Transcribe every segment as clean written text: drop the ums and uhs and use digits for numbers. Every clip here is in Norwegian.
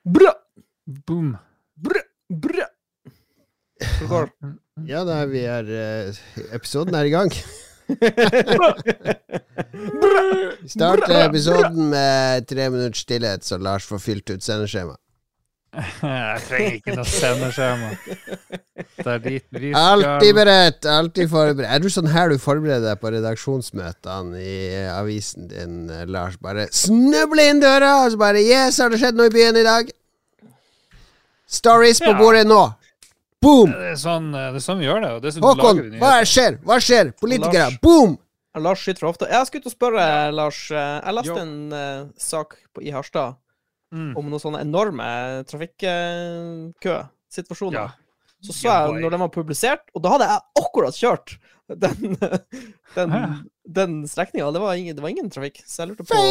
Bra! Boom. Bra! Bra! Hvor går det? Ja, da er vi her. Episoden er i gang. Vi starter episoden med 3 minutter stillhet, så Lars får fylt ut sendeskjema. Jeg trenger ikke noe sendeskjema. Det er dit vi skal. Alltid beredt, alltid forberedt. Er du sånn her du forbereder deg på redaksjonsmøtene i avisen din, Lars? Bare snøble inn døra, og så bare yes, har det skjedd noe i byen i dag? Stories på bordet nå. Boom! Det er sånn vi gjør det. Og det Håkon, hva skjer? Hva skjer? Politikere, boom! Lars skyter fra ofte. Jeg skulle ut og spørre, Lars. Jeg leste en sak i Harstad om noen sånne enorme trafikkø-situasjoner. Ja. Så jeg når den var publisert, og da hadde jeg akkurat kjørt den strekningen. Det var ingen trafikk. Så jeg lurte på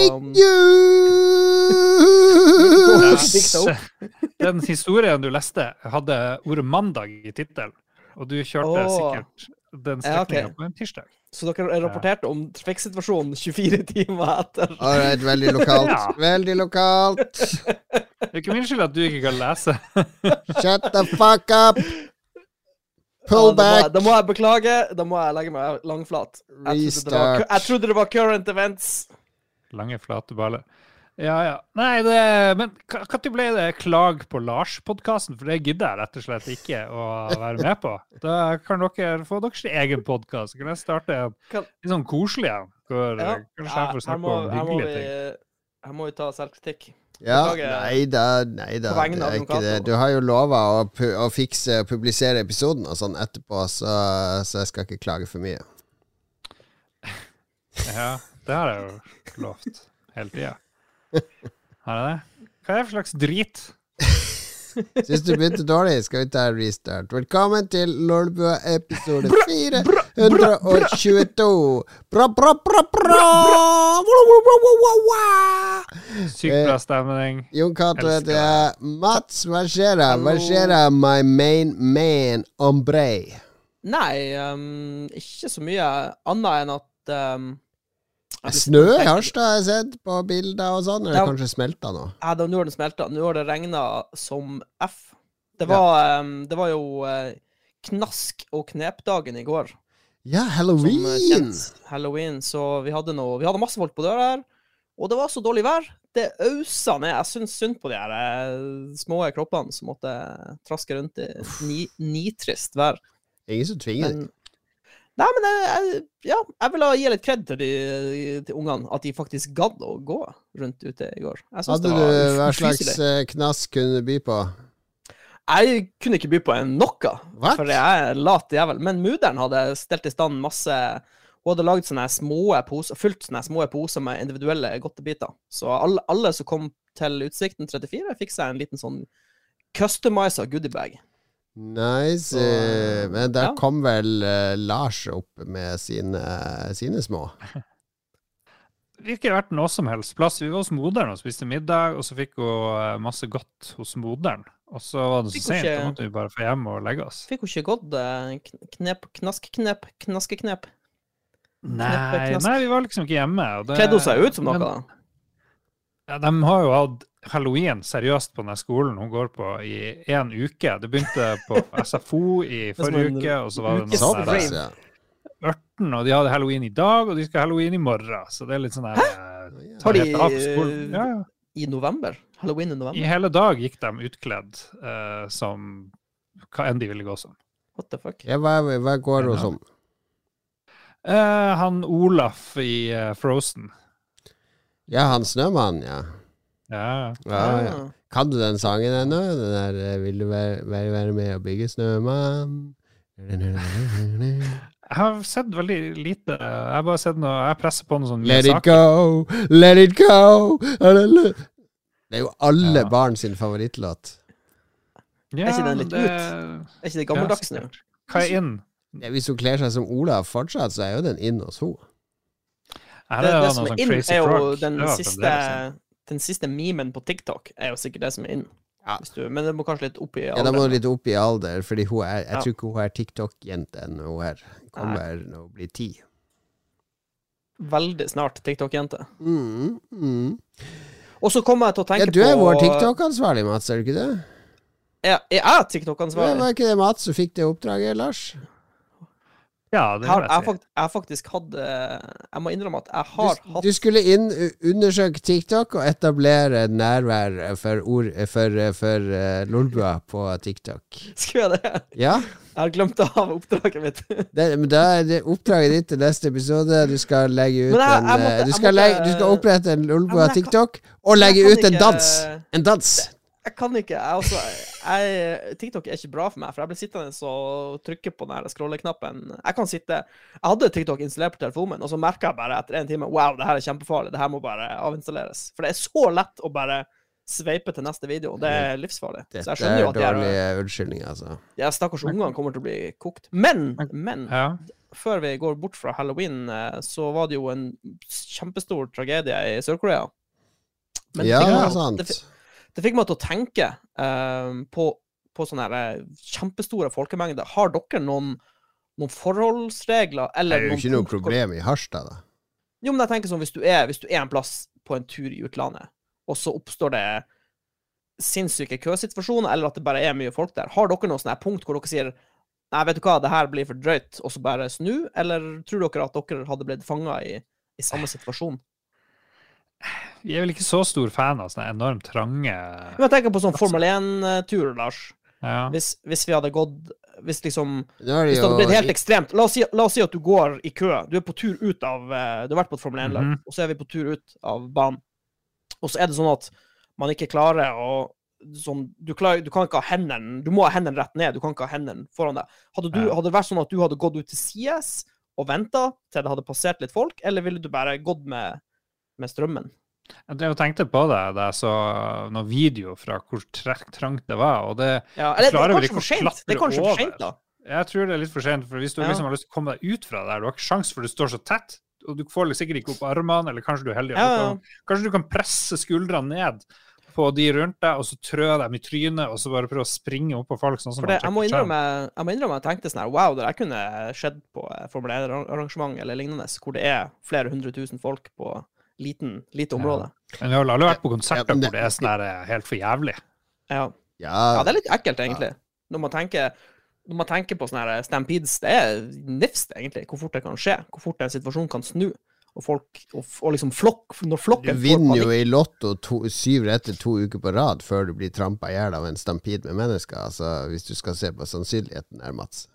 Fake news! Den historien du leste hadde ordet mandag i titel, og du kjørte sikkert den strekningen på en tirsdag. Så dere rapporterte om trafikksituasjonen 24 timer etter. Alright, veldig lokalt. Ja. Veldig lokalt. Det er ikke min skyld at du ikke kan lese. Shut the fuck up. Pull back. Da må jeg beklage. Da må jeg legge meg langflat. Jeg trodde det var current events. Lange, flate baller. Ja. Nei, men hva ble det klag på Lars-podcasten? For det gidder jeg rett og slett ikke å være med på. Da kan dere få deres egen podcast. Kan jeg starte litt sånn koselig igjen? Kanskje jeg får snakke om hyggelige ting. Her må vi ta selvkritikk. Ja, neida, det er ikke det. Du har jo lovet å fikse, publisere episoden og sånn etterpå, så jeg skal ikke klage for mye. Ja, det har jeg jo lovt hele tiden. Har jeg det? Hva er det for slags drit? Synes du begynte dårlig, skal vi ta en restart. Velkommen til Lolbua episode 422. Sykt bra stemning. Jon Cato heter jeg. Mats, hva skjer da? Hva skjer da, my main man, ombre? Nei, ikke så mye annet enn at snø i Harstad har jeg sett på bilder og sånn, eller kanskje smelta nå? Ja, nå har det smelta. Nå har det regnet som F. Det var jo knask- og knepdagen i går. Ja, Halloween! Halloween, så vi hadde masse folk på døra her, og det var så dårlig vær. Det øsa ned. Jeg synes synd på de her små kroppene som måtte traske rundt i nitrist vær. Ingen som tvinger deg. Nei, men jeg vil gi litt kred til ungene, at de faktisk gadd å gå rundt ute i går. Hadde du hva slags knask kunne du by på? Jeg kunne ikke by på en noe, What? For jeg er lat jævel. Men muderen hadde stelt i stand masse, og hadde laget sånne små poser, fylt sånne små poser med individuelle godtebiter. Så alle som kom til Utsikten 34 fikk seg en liten sånn customized goodiebag. Nice, men der kom vel Lars opp med sine små. Det har ikke vært noe som helst plass. Vi var hos moderen og spiste middag, og så fikk hun masse godt hos moderen. Og så var det så sent, da måtte vi bare få hjem og legge oss. Fikk hun ikke gått knaskeknep? Nei, vi var liksom ikke hjemme. Kledde hun seg ut som noe da? Ja, de har jo hatt Halloween seriøst på denne skolen hun går på i 1 uke. Det begynte på SFO i forrige uke, og så var det noe der 18, og de hadde Halloween i dag, og de skal Halloween i morgen. Så det er litt sånn her har de i november? Halloween i november? I hele dag gikk de utkledd som hva enn de ville gå som. What the fuck? Ja, hva går hun som? Han Olaf i Frozen. Ja, han snømann, ja. Ja. Kan du den sangen ennå? Den der, vil du være med og bygge snømann? Jeg har sett veldig lite. Jeg har bare sett noe, jeg presser på noe sånn Let it go, let it go. Det er jo alle barn sin favorittlåt. Ja, er ikke den litt ut? Er ikke det gammeldags nå? Hva er inn? Ja, hvis hun kler seg som Olaf fortsatt, så er jo den inn hos hun. Det som er inn er jo den siste memen på TikTok er jo sikkert det som er inn. Ja. Men det må kanskje litt opp i alder. Ja, det må litt opp i alder, fordi jeg tror ikke hun er TikTok-jente enn hun kommer når hun blir 10. Veldig snart TikTok-jente. Og så kommer jeg til å tenke på... Ja, du vår TikTok-ansvarlig, Mats, du ikke det? Jeg er TikTok-ansvarlig. Var ikke det Mats som fikk det oppdraget, Lars? Ja, det Jeg faktisk hadde Jeg må innrømme at jeg har hatt Du skulle undersøke TikTok og etablere nærvær for Lolbua på TikTok. Skulle jeg det? Ja. Jeg har glemt av oppdraget mitt. Men da er det oppdraget ditt til neste episode. Du skal legge ut du skal opprette en Lolbua TikTok og legge ut en dans. En dans. Jeg kan ikke. TikTok er ikke bra for meg, for jeg blir sittende og trykke på den scrolleknappen. Jeg hadde TikTok installert på telefonen min, og så merket jeg bare etter en time, wow, det her er kjempefarlig, det her må bare avinstalleres. For det er så lett å bare sveipe til neste video, det er livsfarlig. Dette så jeg skjønner jo at dårlige unnskyldninger, altså. Ja, stakkars ungene kommer til å bli kokt. Men, før vi går bort fra Halloween, så var det jo en kjempestor tragedie i Sør-Korea. Sant. Det fikk meg til å tenke på sånne her kjempestore folkemengder. Har dere noen forholdsregler? Eller det er jo ikke noe problem i Harstad, da. Jo, men jeg tenker sånn, hvis du er en plass på en tur i utlandet, og så oppstår det sinnssyke køsituasjoner, eller at det bare er mye folk der. Har dere noen sånne punkt hvor dere sier, nei, vet du hva, det her blir for drøyt, og så bare snu? Eller tror dere at dere hadde blitt fanget i samme situasjon? Jeg er vel ikke så stor fan av sånne enormt trange... Men jeg tenker på sånn Formel 1-tur, Lars. Ja. Hvis vi hadde gått... Hvis det hadde blitt helt ekstremt... La oss si at du går i kø. Du er på tur ut av... Du har vært på et Formel 1-lag, og så er vi på tur ut av banen. Og så er det sånn at man ikke klarer å... Sånn, du kan ikke ha hendene... Du må ha hendene rett ned, du kan ikke ha hendene foran deg. Hadde det vært sånn at du hadde gått ut til sides og ventet til det hadde passert litt folk, eller ville du bare gått med strømmen? Jeg tenkte på det da jeg så noen video fra hvor trangt det var, og det klarer vel ikke å klatre over. Det er kanskje for sent, da. Jeg tror det er litt for sent, for hvis du liksom har lyst til å komme deg ut fra der, du har ikke sjans for du står så tett, og du får sikkert ikke opp armene, eller kanskje du er heldig, kanskje du kan presse skuldrene ned på de rundt deg, og så trø dem i trynet, og så bare prøve å springe opp på folk, sånn som jeg må innrømme, jeg tenkte sånn her, wow, det der kunne skjedd på Formel 1-arrangement eller lignende, hvor det er flere 100 000 folk på lite område. Men vi har aldri vært på konserter hvor det er sånn helt for jævlig. Ja, det er litt ekkelt, egentlig. Når man tenker på sånne her stampedes, det er nifst, egentlig, hvor fort det kan skje, hvor fort en situasjon kan snu, og folk, og liksom når flokken du vinner jo i lotto 7 etter 2 uker på rad før du blir trampet i hjel av en stampede med mennesker, altså hvis du skal se på sannsynligheten her, Mats.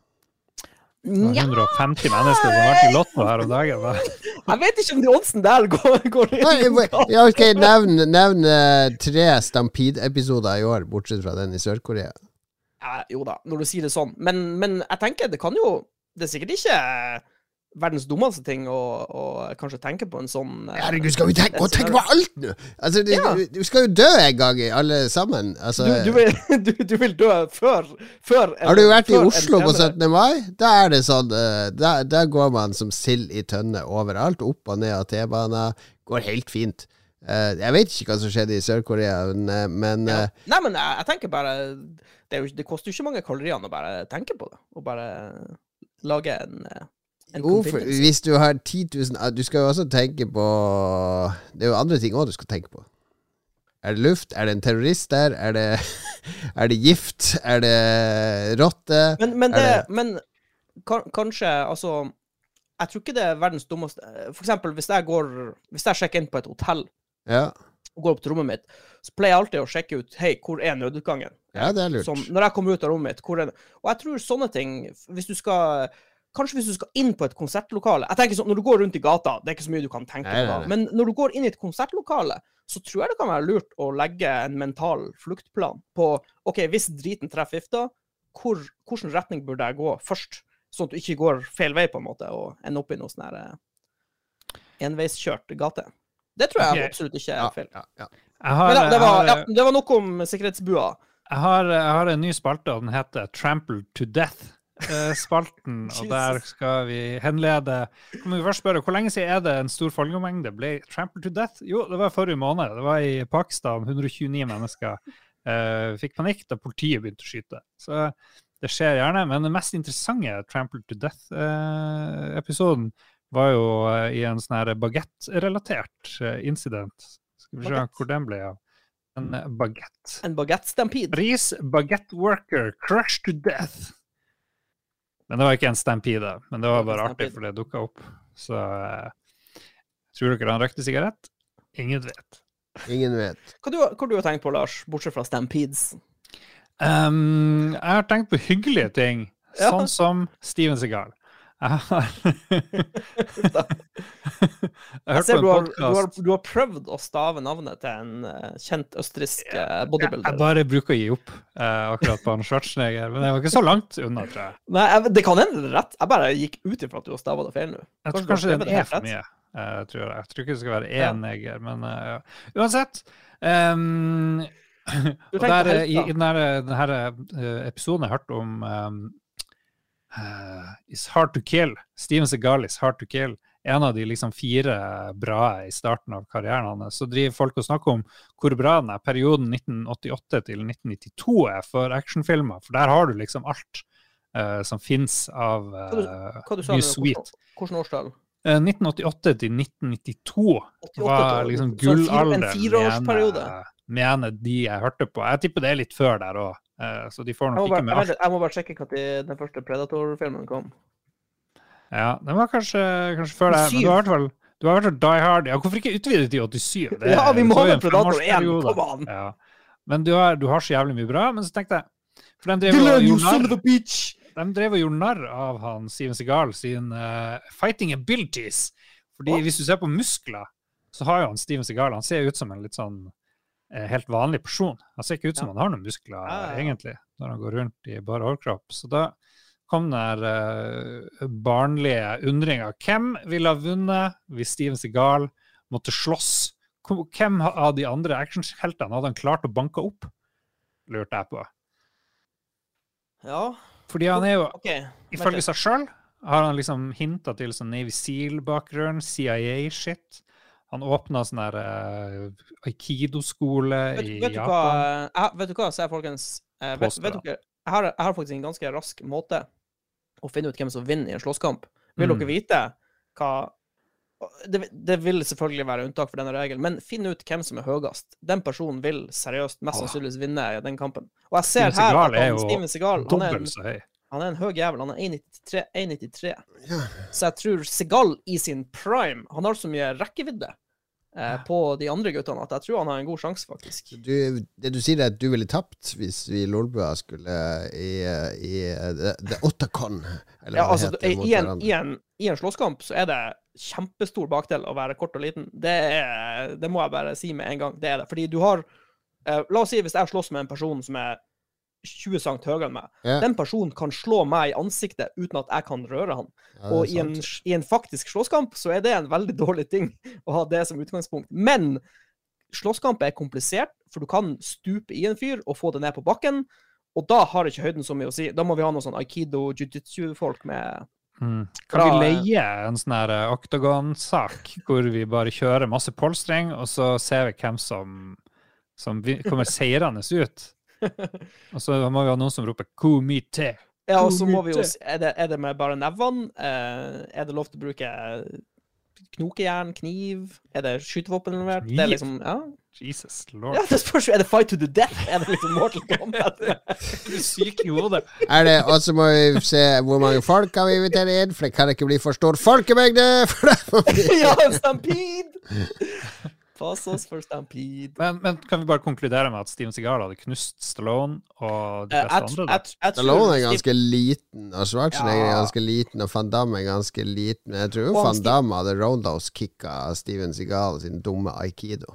150 mennesker som har vært i lotto her om dagen. Jeg vet ikke om de oddsen der går inn. Ok, nevn 3 stampede-episoder i år, bortsett fra den i Sør-Korea. Jo da, når du sier det sånn. Men jeg tenker, det er sikkert ikke verdens dummeste ting å kanskje tenke på en sånn... Herregud, skal vi tenke på alt nå? Altså, du skal jo dø en gang, alle sammen. Altså, du vil dø før har du vært i Oslo på 17. mai? Da er det sånn, der går man som sild i tønne overalt, opp og ned av T-banen, går helt fint. Jeg vet ikke hva som skjedde i Sør-Korea, men... Nei, men jeg tenker bare, det koster jo ikke mange kalorier å bare tenke på det, og bare lage en hvis du har 10 000 du skal jo også tenke på det er jo andre ting også du skal tenke på. Er det luft? Er det en terrorist der? Er det gift? Er det rotte? Men kanskje, altså jeg tror ikke det er verdens dummeste. For eksempel, hvis jeg sjekker inn på et hotell og går opp til rommet mitt, så pleier jeg alltid å sjekke ut, hei, hvor er nødutgangen? Ja, det er lurt. Når jeg kommer ut av rommet mitt, hvor er det? Og jeg tror sånne ting, kanskje hvis du skal inn på et konsertlokale. Jeg tenker sånn, når du går rundt i gata, det er ikke så mye du kan tenke på da. Men når du går inn i et konsertlokale, så tror jeg det kan være lurt å legge en mental fluktplan på, ok, hvis driten treffer vifta, hvordan retning burde jeg gå først? Sånn at du ikke går feil vei på en måte, og ender opp i noe sånn her enveiskjørt gate. Det tror jeg absolutt ikke er feil. Men det var nok om sikkerhetsbua. Jeg har en ny spalte, og den heter Trampled to Death. Spalten, og der skal vi henlede. Kan vi først spørre, hvor lenge siden er det en stor folkemengde ble trampled to death? Jo, det var forrige måned. Det var i Pakistan, 129 mennesker fikk panikk da politiet begynte å skyte. Så det skjer gjerne, men den mest interessante trampled to death-episoden var jo i en sånn her baguette-relatert incident. Skal vi se hvor den ble av. En baguette. En baguette-stampede. Pris, baguette worker, crushed to death. Men det var ikke en stampede, men det var bare artig, for det dukket opp. Så tror dere han røkte sigarett? Ingen vet. Ingen vet. Hva du har tenkt på, Lars, bortsett fra stampedes? Jeg har tenkt på hyggelige ting, sånn som Steven Seagal. Jeg ser du har prøvd å stave navnet til en kjent østerriksk bodybuilder. Jeg bare bruker å gi opp akkurat på en Schwarzenegger, men det var ikke så langt unna, tror jeg. Nei, det kan hende det er rett. Jeg bare gikk ut ifra at du har stavet det feil nå. Jeg tror kanskje det er for mye. Jeg tror ikke det skal være én neger, men uansett. Og der, i denne episoden jeg hørte om It's Hard to Kill, Steven Seagal is Hard to Kill, en av de liksom 4 bra i starten av karrieren hans, så driver folk og snakker om hvor bra den perioden 1988 til 1992 for actionfilmer, for der har du liksom alt som finnes av mye sweet. Hvordan årstall? 1988 til 1992 var liksom gullalderen, mener de jeg hørte på. Jeg tipper det er litt før der også. Så de får nok ikke med alt. Jeg må bare sjekke hva den første Predator-filmen kom. Ja, den var kanskje før det, men du har i hvert fall Die Hard. Ja, hvorfor ikke utvidet i 87? Ja, vi må ha Predator 1, kom an! Ja. Men du har så jævlig mye bra, men så tenkte jeg, for de drev og gjorde narr av han Steven Seagal sin fighting abilities. Fordi hvis du ser på muskler, så har jo han Steven Seagal, han ser ut som en litt sånn helt vanlig person. Han ser ikke ut som han har noen muskler, egentlig, når han går rundt i bare overkropp. Så da kom den barnlige undringen. Hvem ville ha vunnet hvis Steven Seagal måtte slåss? Hvem av de andre actionheltene hadde han klart å banke opp? Lurte jeg på. Ja. Fordi han er jo, ifølge seg selv, har han liksom hintet til sånn Navy Seal-bakgrunn, CIA-shit. Han åpnet sånn der Aikido-skole i Japan. Vet du hva, sier folkens? Vet dere, jeg har faktisk en ganske rask måte å finne ut hvem som vinner i en slåsskamp. Vil dere vite hva... Det vil selvfølgelig være unntak for denne regelen, men finn ut hvem som er høyest. Den personen vil seriøst mest sannsynligvis vinne i den kampen. Og jeg ser her at Steven Seagal, han er en høy jævel, han er 1,93. Så jeg tror Seagal i sin prime, han har så mye rekkevidde på de andre guttene, at jeg tror han har en god sjanse, faktisk. Det du sier er at du ville tapt hvis vi Lolbua skulle i The Otakon, eller hva det heter, mot hverandre. I en slåsskamp så er det kjempestor bakdel å være kort og liten. Det må jeg bare si med en gang. Det er det. Fordi du har, la oss si hvis jeg slåss med en person som er 20 cm høyere enn meg. Den personen kan slå meg i ansiktet uten at jeg kan røre han. Og i en faktisk slåsskamp så er det en veldig dårlig ting å ha det som utgangspunkt. Men slåsskamp er komplisert, for du kan stupe i en fyr og få det ned på bakken, og da har ikke høyden så mye å si. Da må vi ha noen sånn Aikido, Jiu-Jitsu-folk med... Kan vi leie en sånn her oktagon-sak hvor vi bare kjører masse polstreng, og så ser vi hvem som kommer seirende ut? Og så må vi ha noen som roper kumite. Ja, og så må vi jo er det med bare nevene? Er det lov til å bruke knokejern, kniv? Er det skytevåpen involvert? Det er liksom, ja. Jesus lord. Ja, det spørs jo, er det fight to the death? Er det liksom Mortal Kombat? Du er syk i hodet. Og så må vi se hvor mange folk kan vi invitere inn, for det kan ikke bli for stor folkemengde. Ja, en stampede! Pass oss for stampede. Men kan vi bare konkludere med at Steven Seagal hadde knust Stallone og de fleste andre? Stallone er ganske liten, og Schwarzenegger er ganske liten, og Van Damme er ganske liten. Jeg tror Van Damme hadde roundhouse-kicka Steven Seagal sin dumme Aikido.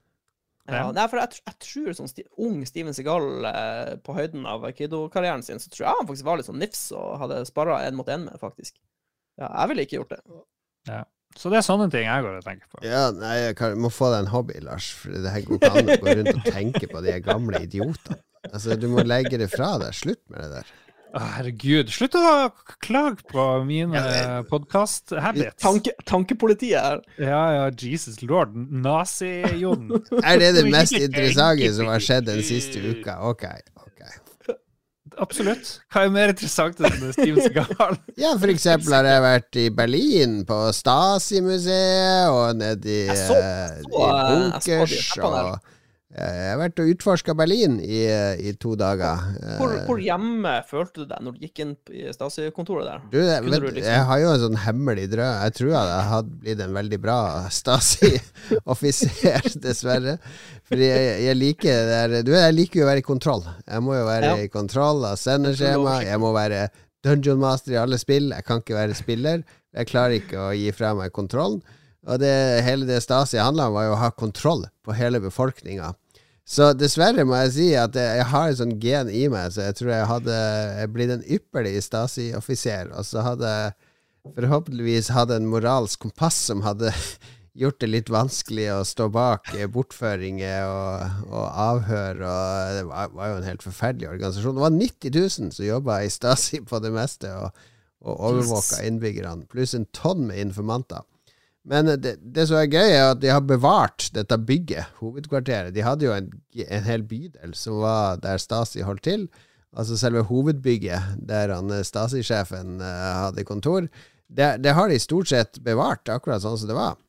Ja, nei, for jeg tror sånn ung Steven Seagal på høyden av Aikido-karrieren sin, så tror jeg han faktisk var litt sånn nifs og hadde sparret 1 mot 1 med, faktisk. Ja, jeg ville ikke gjort det. Ja. Så det er sånne ting jeg går og tenker på. Ja, nei, jeg må få deg en hobby, Lars, for det her går ikke an å gå rundt og tenke på de gamle idiotene. Altså, du må legge det fra deg. Slutt med det der. Herregud, slutt å klage på mine podcast-habits. Tankepolitiet her. Ja, Jesus lord, nazi-Jon. Er det mest interessante som har skjedd den siste uka? Ok. absolutt. Hva er mer interessant enn Steven Seagal? Ja, for eksempel har jeg vært i Berlin, på Stasi-museet, og nede i Bunkers, og jeg har vært og utforsket Berlin i 2 dager. Hvor hjemme følte du deg når du gikk inn i Stasi-kontoret der? Jeg har jo en sånn hemmelig drøm. Jeg tror jeg hadde blitt en veldig bra Stasi-offiser, dessverre. Fordi jeg liker jeg liker jo å være i kontroll. Jeg må jo være i kontroll av sendeskjema. Jeg må være Dungeon Master i alle spill. Jeg kan ikke være spiller. Jeg klarer ikke å gi fra meg kontrollen. Og hele det Stasi handlet om var jo å ha kontroll på hele befolkningen. Så dessverre må jeg si at jeg har en sånn gen i meg, så jeg tror jeg hadde blitt en ypperlig Stasi-offiser, og så hadde jeg forhåpentligvis hatt en moralsk kompass som hadde gjort det litt vanskelig å stå bak bortføringer og avhør, og det var jo en helt forferdelig organisasjon. Det var 90 000 som jobbet i Stasi på det meste, og overvåket innbyggerne, pluss en tonn med informanter. Men det som er gøy er at de har bevart dette bygget, hovedkvarteret. De hadde jo en hel bydel som var der Stasi holdt til. Altså selve hovedbygget der Stasi-sjefen hadde kontor. Det har de stort sett bevart, akkurat sånn som det var.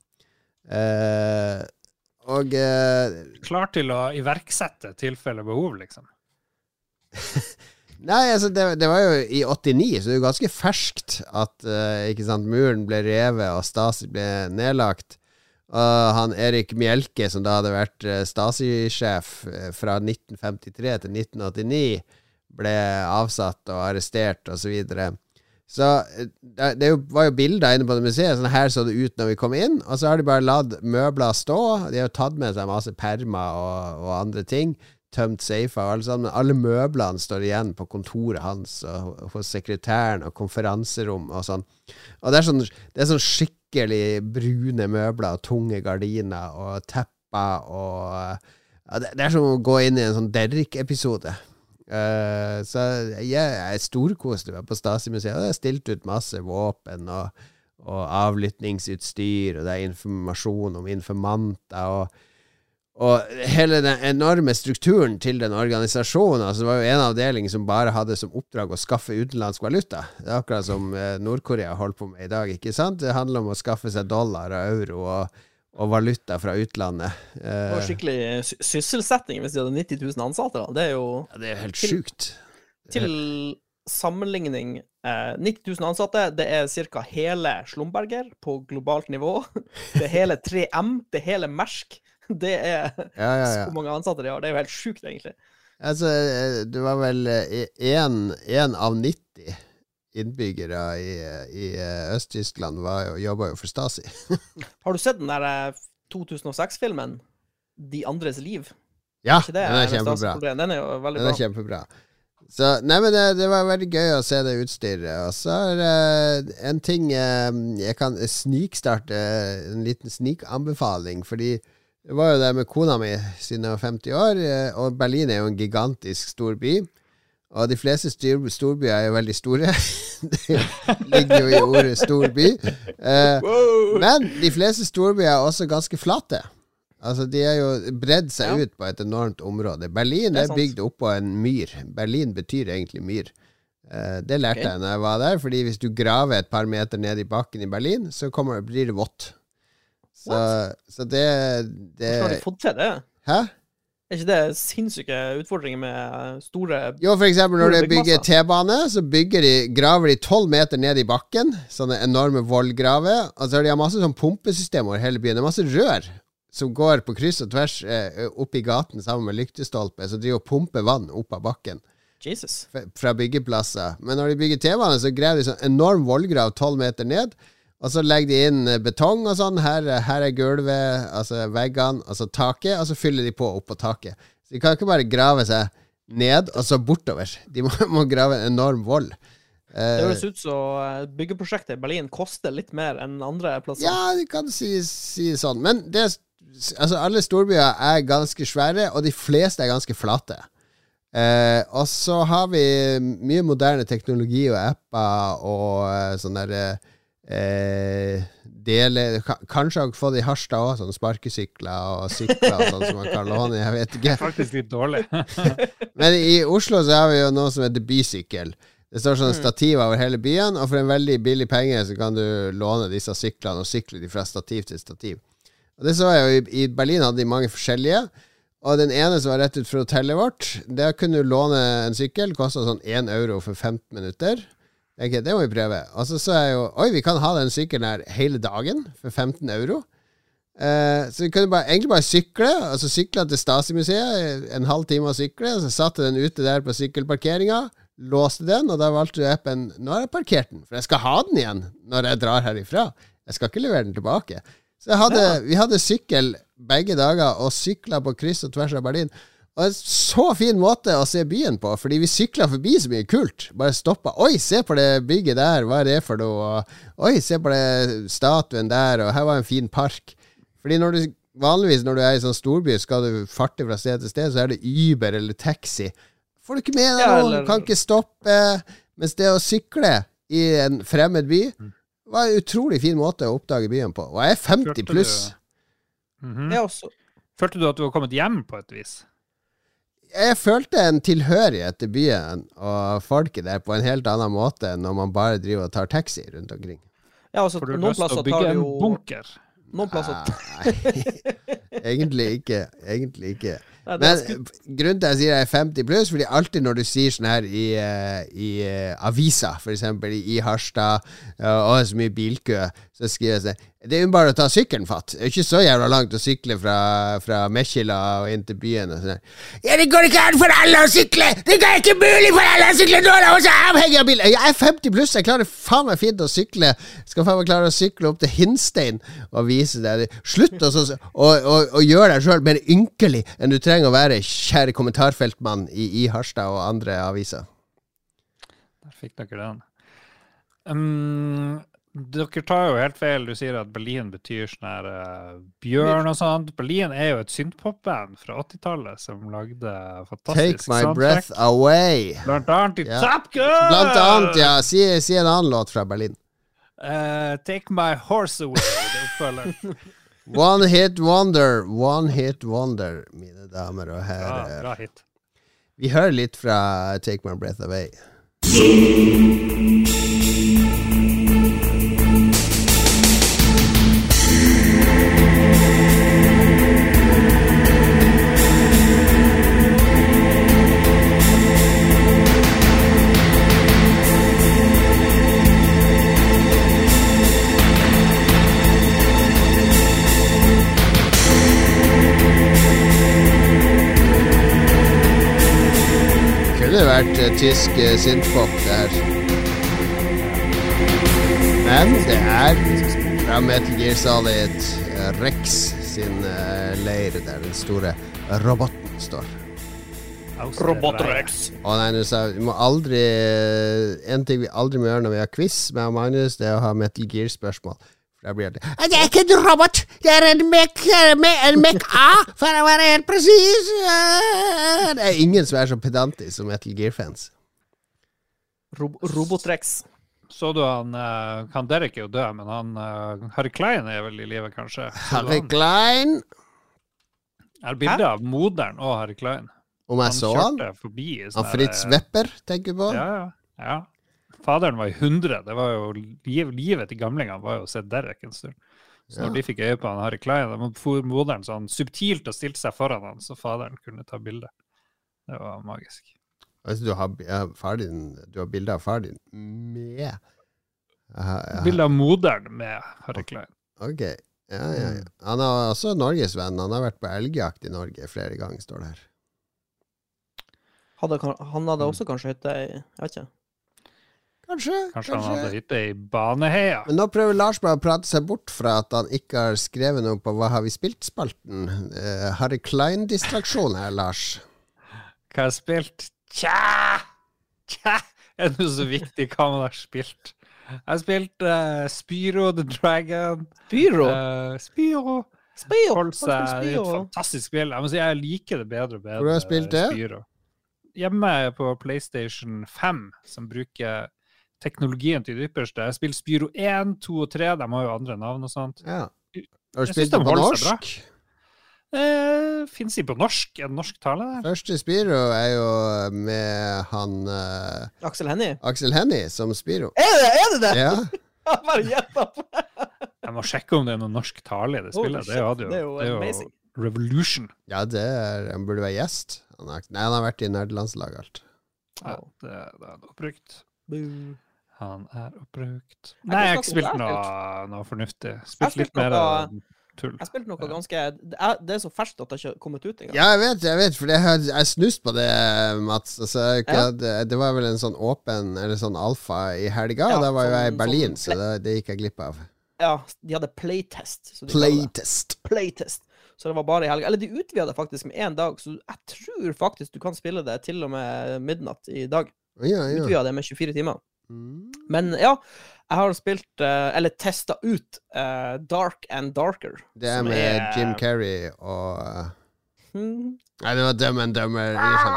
Klar til å iverksette tilfelle behov, liksom. Nei, altså det var jo i 89, så det er jo ganske ferskt at ikke sant, muren ble revet og Stasi ble nedlagt. Og han Erik Mielke, som da hadde vært Stasi-sjef fra 1953 til 1989, ble avsatt og arrestert og så videre. Så det var jo bilder inne på det museet, sånn her så det ut når vi kom inn, og så har de bare latt møbler stå. De har jo tatt med seg masse permer og andre ting, tømt safe og alt sånt, men alle møblene står igjen på kontoret hans og hos sekretæren og konferanserom og sånn. Og det er sånn skikkelig brune møbler og tunge gardiner og tepper og det er som å gå inn i en sånn Derrick-episode. Så jeg storkoste meg på Stasi-museet, og jeg har stilt ut masse våpen og avlyttingsutstyr, og det er informasjon om informanter og hele den enorme strukturen til den organisasjonen. Altså det var jo en avdeling som bare hadde som oppdrag å skaffe utenlandsk valuta. Det er akkurat som Nord-Korea holdt på med i dag, ikke sant? Det handler om å skaffe seg dollar og euro og valuta fra utlandet. Det var skikkelig sysselsetting hvis de hadde 90 000 ansatte. Da. Det er jo det er helt sjukt. Til sammenligning, 90 000 ansatte, det er cirka hele Schlumberger på globalt nivå. Det er hele 3M, det er hele Mersk. Det er så mange ansatte de har. Det er jo helt sjukt, egentlig. Altså, det var vel en av 90 innbyggere i Øst-Tyskland jobbet jo for Stasi. Har du sett den der 2006-filmen De andres liv? Ja, den er kjempebra. Den er jo veldig bra. Den er kjempebra. Så, nei, men det var veldig gøy å se det utstyret. Og så er det en ting jeg kan snikstarte, en liten snikanbefaling, fordi det var jo det med kona mi siden jeg var 50 år, og Berlin er jo en gigantisk stor by, og de fleste storbyer er jo veldig store. Det ligger jo i ordet storby. Men de fleste storbyer er også ganske flate. Altså, de er jo bredd seg ut på et enormt område. Berlin er bygd opp på en myr. Berlin betyr egentlig myr. Det lærte jeg når jeg var der, fordi hvis du graver et par meter ned i bakken i Berlin, så blir det vått. Så det Hvordan har de fått til det? Hæ? Er ikke det sinnssyke utfordringer med store... Jo, for eksempel når de bygger T-bane, så graver de 12 meter ned i bakken, sånne enorme vollgraver, og så har de masse sånn pumpesystem over hele byen. Det er masse rør som går på kryss og tvers opp i gaten sammen med lyktestolpe, så de pumper vann opp av bakken. Jesus. Fra byggeplasser. Men når de bygger T-bane, så graver de sånn enorm vollgrav 12 meter ned, og så legger de inn betong og sånn. Her er gulvet, altså veggene, altså taket, og så fyller de på opp på taket. Så de kan ikke bare grave seg ned, og så bortover. De må grave en enorm voll. Det høres ut som byggeprosjektet i Berlin koster litt mer enn andre plasser. Ja, de kan si sånn. Men altså alle storbyer er ganske svære, og de fleste er ganske flate. Og så har vi mye moderne teknologi og apper og sånn der kanskje har fått i Harstad også, sånn sparkesykler og sykler og sånn som man kan låne, jeg vet ikke. Faktisk litt dårlig. Men i Oslo så har vi jo noe som heter bysykkel. Det står sånn stativ over hele byen, og for en veldig billig penge så kan du låne disse syklene og sykle de fra stativ til stativ. Og det så jeg jo, i Berlin hadde de mange forskjellige, og den ene som var rett ut fra hotellet vårt, der kunne du låne en sykkel, kostet sånn 1 euro for 15 minutter. Okay, det må vi prøve. Og så jeg jo, vi kan ha den sykkelen her hele dagen for 15 euro. Så vi kunne egentlig bare sykle, altså sykle til Stasi-museet, en halv time å sykle, og så satte den ute der på sykkelparkeringen, låste den, og da valgte du appen, nå har jeg parkert den, for jeg skal ha den igjen når jeg drar herifra. Jeg skal ikke levere den tilbake. Så vi hadde sykkel begge dager, og syklet på kryss og tvers av Berlin. Og en så fin måte å se byen på, fordi vi syklet forbi så mye kult. Bare stoppet. Oi, se på det bygget der, hva er det for noe? Oi, se på det statuen der, og her var en fin park. Fordi vanligvis når du er i sånn storby, skal du farte fra sted til sted, så er det Uber eller taxi. Får du ikke med deg noe, kan ikke stoppe. Mens det å sykle i en fremmed by var en utrolig fin måte å oppdage byen på. Og jeg er 50 pluss. Følte du at du var kommet hjem på et vis? Jeg følte en tilhørighet til byen og folket der på en helt annen måte enn når man bare driver og tar taxi rundt omkring. Ja, altså, for du har lyst til å bygge en bunker? Noen plasser. Egentlig ikke. Men grunnen til at jeg sier jeg er 50 pluss, fordi alltid når du sier sånn her i avisa, for eksempel i Harstad, og så mye bilkø, så skriver jeg sånn, det er jo bare å ta sykkelen fatt. Det er ikke så jævla langt å sykle fra Mechila og inn til byen og sånn. Ja, det går ikke an for alle å sykle! Det er ikke mulig for alle å sykle! Nå er det også avhengig av bil! Jeg er 50 pluss, jeg klarer faen meg fint å sykle. Skal faen meg klare å sykle opp til Hinstein og vise deg. Slutt å gjøre deg selv mer ynkelig enn du trenger å være, kjære kommentarfeltmann i Harstad og andre aviser. Der fikk dere den. Dere tar jo helt feil. Du sier at Berlin betyr sånn her bjørn og sånt. Berlin er jo et synthpop-band fra 80-tallet som lagde fantastisk soundtrack. Take My Breath Away. Blant annet i Top Gun! Blant annet, ja. Si en annen låt fra Berlin. Take My Horse Away, det oppfølger. One Hit Wonder, mine damer og herrer. Ja, bra hit. Vi hører litt fra Take My Breath Away. Tysk synthpop det her. Men det er fra Metal Gear Solid Rex sin leir der den store roboten står. Robot Rex. Nei, vi må aldri en ting vi aldri må gjøre når vi har quiz med Magnus, det er å ha Metal Gear spørsmål. Det er ikke en robot, det er en Mech A, for å være helt presis. Det er ingen som er så pedantisk som Metal Gear-fans. Robotrex. Så du han Derek er jo død, men han Harry Klein er vel i livet, kanskje? Harry Klein? Er bildet av moderen og Harry Klein. Om jeg så han? Av Fritz Wepper, tenker du på? Ja. Faderen var i 100, det var jo livet til gamlingene var jo å se Derek en stund. Så når de fikk øye på han Harry Klein, da for moderen sånn subtilt og stilte seg foran han, så faderen kunne ta bildet. Det var magisk. Altså, du har bilder av far din med? Bilder av moderen med Harry Klein. Ok, ja. Han er også Norgesvenn, han har vært på elgjakt i Norge flere ganger, står det her. Han hadde også kanskje hytte i, jeg vet ikke. Kanskje han hadde hytte i Baneheia. Men nå prøver Lars bare å prate seg bort fra at han ikke har skrevet noe på Hva har vi spilt-spalten. Harry Klein-distraksjon her, Lars. Hva har jeg spilt? Tja! Er det noe så viktig hva man har spilt? Jeg har spilt Spyro the Dragon. Spyro. Det er et fantastisk spill. Jeg må si jeg liker det bedre og bedre. Hvor har du spilt det? Spyro. Hjemme på PlayStation 5, som bruker teknologien til det ypperste. Jeg spiller Spyro 1, 2 og 3, de har jo andre navn og sånt. Ja. Har du Jeg spilt synes det de på holder seg norsk? Finnes de på norsk? Er det norsk tale der? Første Spyro er jo med han Aksel Hennie. Aksel Hennie som Spyro. Er det det? Ja. Bare gjett opp. Jeg må sjekke om det er noe norsk tale i det spillet. Holy shit, Det er jo amazing. Revolution. Ja, han burde være gjest. Han har vært i nerdelandslaget alt. Ja, det er oppbrukt. Boo. Han er oppbrukt. Jeg Nei, jeg har kan ikke snakke om spilt noe fornuftig. Jeg Spilt litt spilte mer noe- tull. Jeg spilte noe ganske Det er så ferskt at det ikke har kommet ut engang. Ja, jeg vet, for jeg snust på det, Mats. Altså, det var vel en sånn åpen, eller sånn alfa i helga, Ja, og da var jo jeg i sånn- Berlin, sånn så det gikk jeg glipp av. Ja, de hadde playtest. Så de kaller det. Playtest. Så det var bare i helga. Eller de utvidet det faktisk med 1 dag, så jeg tror faktisk du kan spille det til og med midnatt i dag. Ja, ja. Utvidet det med 24 timer. Mm. Men ja, jeg har spilt, eller testet ut Dark and Darker. Det er som med Jim Carrey og Hmm. Nei, det var Dumb and Dumber.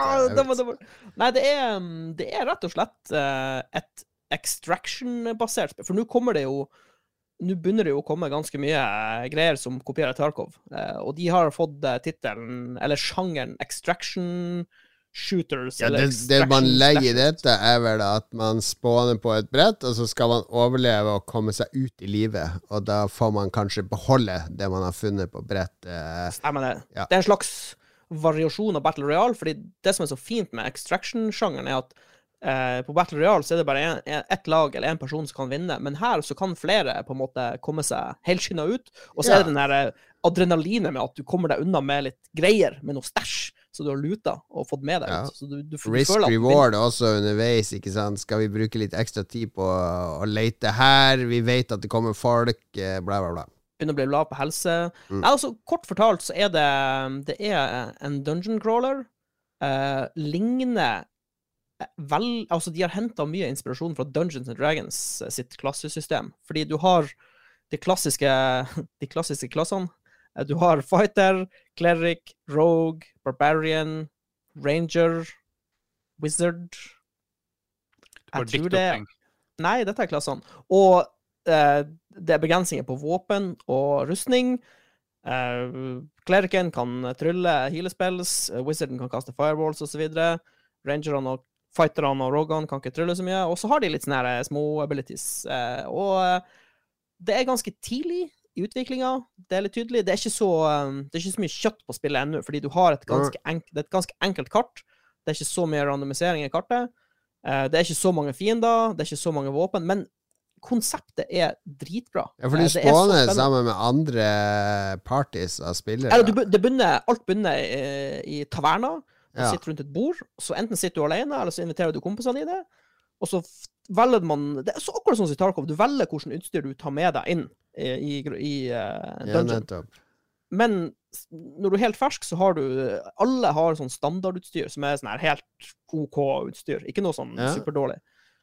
Nei, det er rett og slett et extraction-basert spill. For nå begynner det jo å komme ganske mye greier som kopierer Tarkov. Og de har fått tittelen, eller sjangeren, extraction shooters. Ja, eller det man extraction legger i slashers. dette, er vel at man spåner på et brett, og så skal man overleve og komme seg ut i livet. Og da får man kanskje beholde det man har funnet på brett. Stemmer det. Ja. Det er en slags variasjon av Battle Royale, fordi det som er så fint med extraction-sjangeren, er at på Battle Royale så er det bare ett lag eller en person som kan vinne, men her så kan flere på en måte komme seg helskinnet ut, og så Ja. er det den her adrenalinet med at du kommer deg unna med litt greier, med noe stæsj, så du har luta og fått med deg Ja. ut. Så du Risk føler at du reward også underveis, ikke sant? Skal vi bruke litt ekstra tid på å lete her? Vi vet at det kommer folk, bla bla bla. begynner å bli lav på helse. Mm. Nei, altså, kort fortalt så er det er en dungeon crawler, ligner vel, altså de har hentet mye inspirasjon fra Dungeons and Dragons sitt klassesystem, fordi du har de klassiske klassene. Du har fighter, cleric, rogue, barbarian, ranger, wizard. Jeg tror det. Nei, dette er klassene. Og det er begrensninger på våpen og rustning. Clericen kan trylle healespells, wizarden kan kaste fireballs og så videre. Rangerne og fighterne og roguene kan ikke trylle så mye. Og så har de litt sånne her små abilities. Og det er ganske tidlig i utviklinga. Det er litt tydelig. Det er ikke så mye kjøtt på spillet ennå, fordi du har det er et ganske enkelt kart. Det er ikke så mye randomisering i kartet. Det er ikke så mange fiender, det er ikke så mange våpen, men konseptet er dritbra. Ja, for du spåner sammen med andre parties av spillere. Eller alt begynner i taverna. Du Ja. sitter rundt et bord, så enten sitter du alene, eller så inviterer du kompisene dine, og så velger man, det er så akkurat sånn som i Tarkov, du velger hvordan utstyr du tar med deg inn i dungeon. Nettopp. Men når du er helt fersk, så har du alle har sånn standardutstyr som er sånn her helt OK utstyr, ikke noe sånn superdårlig.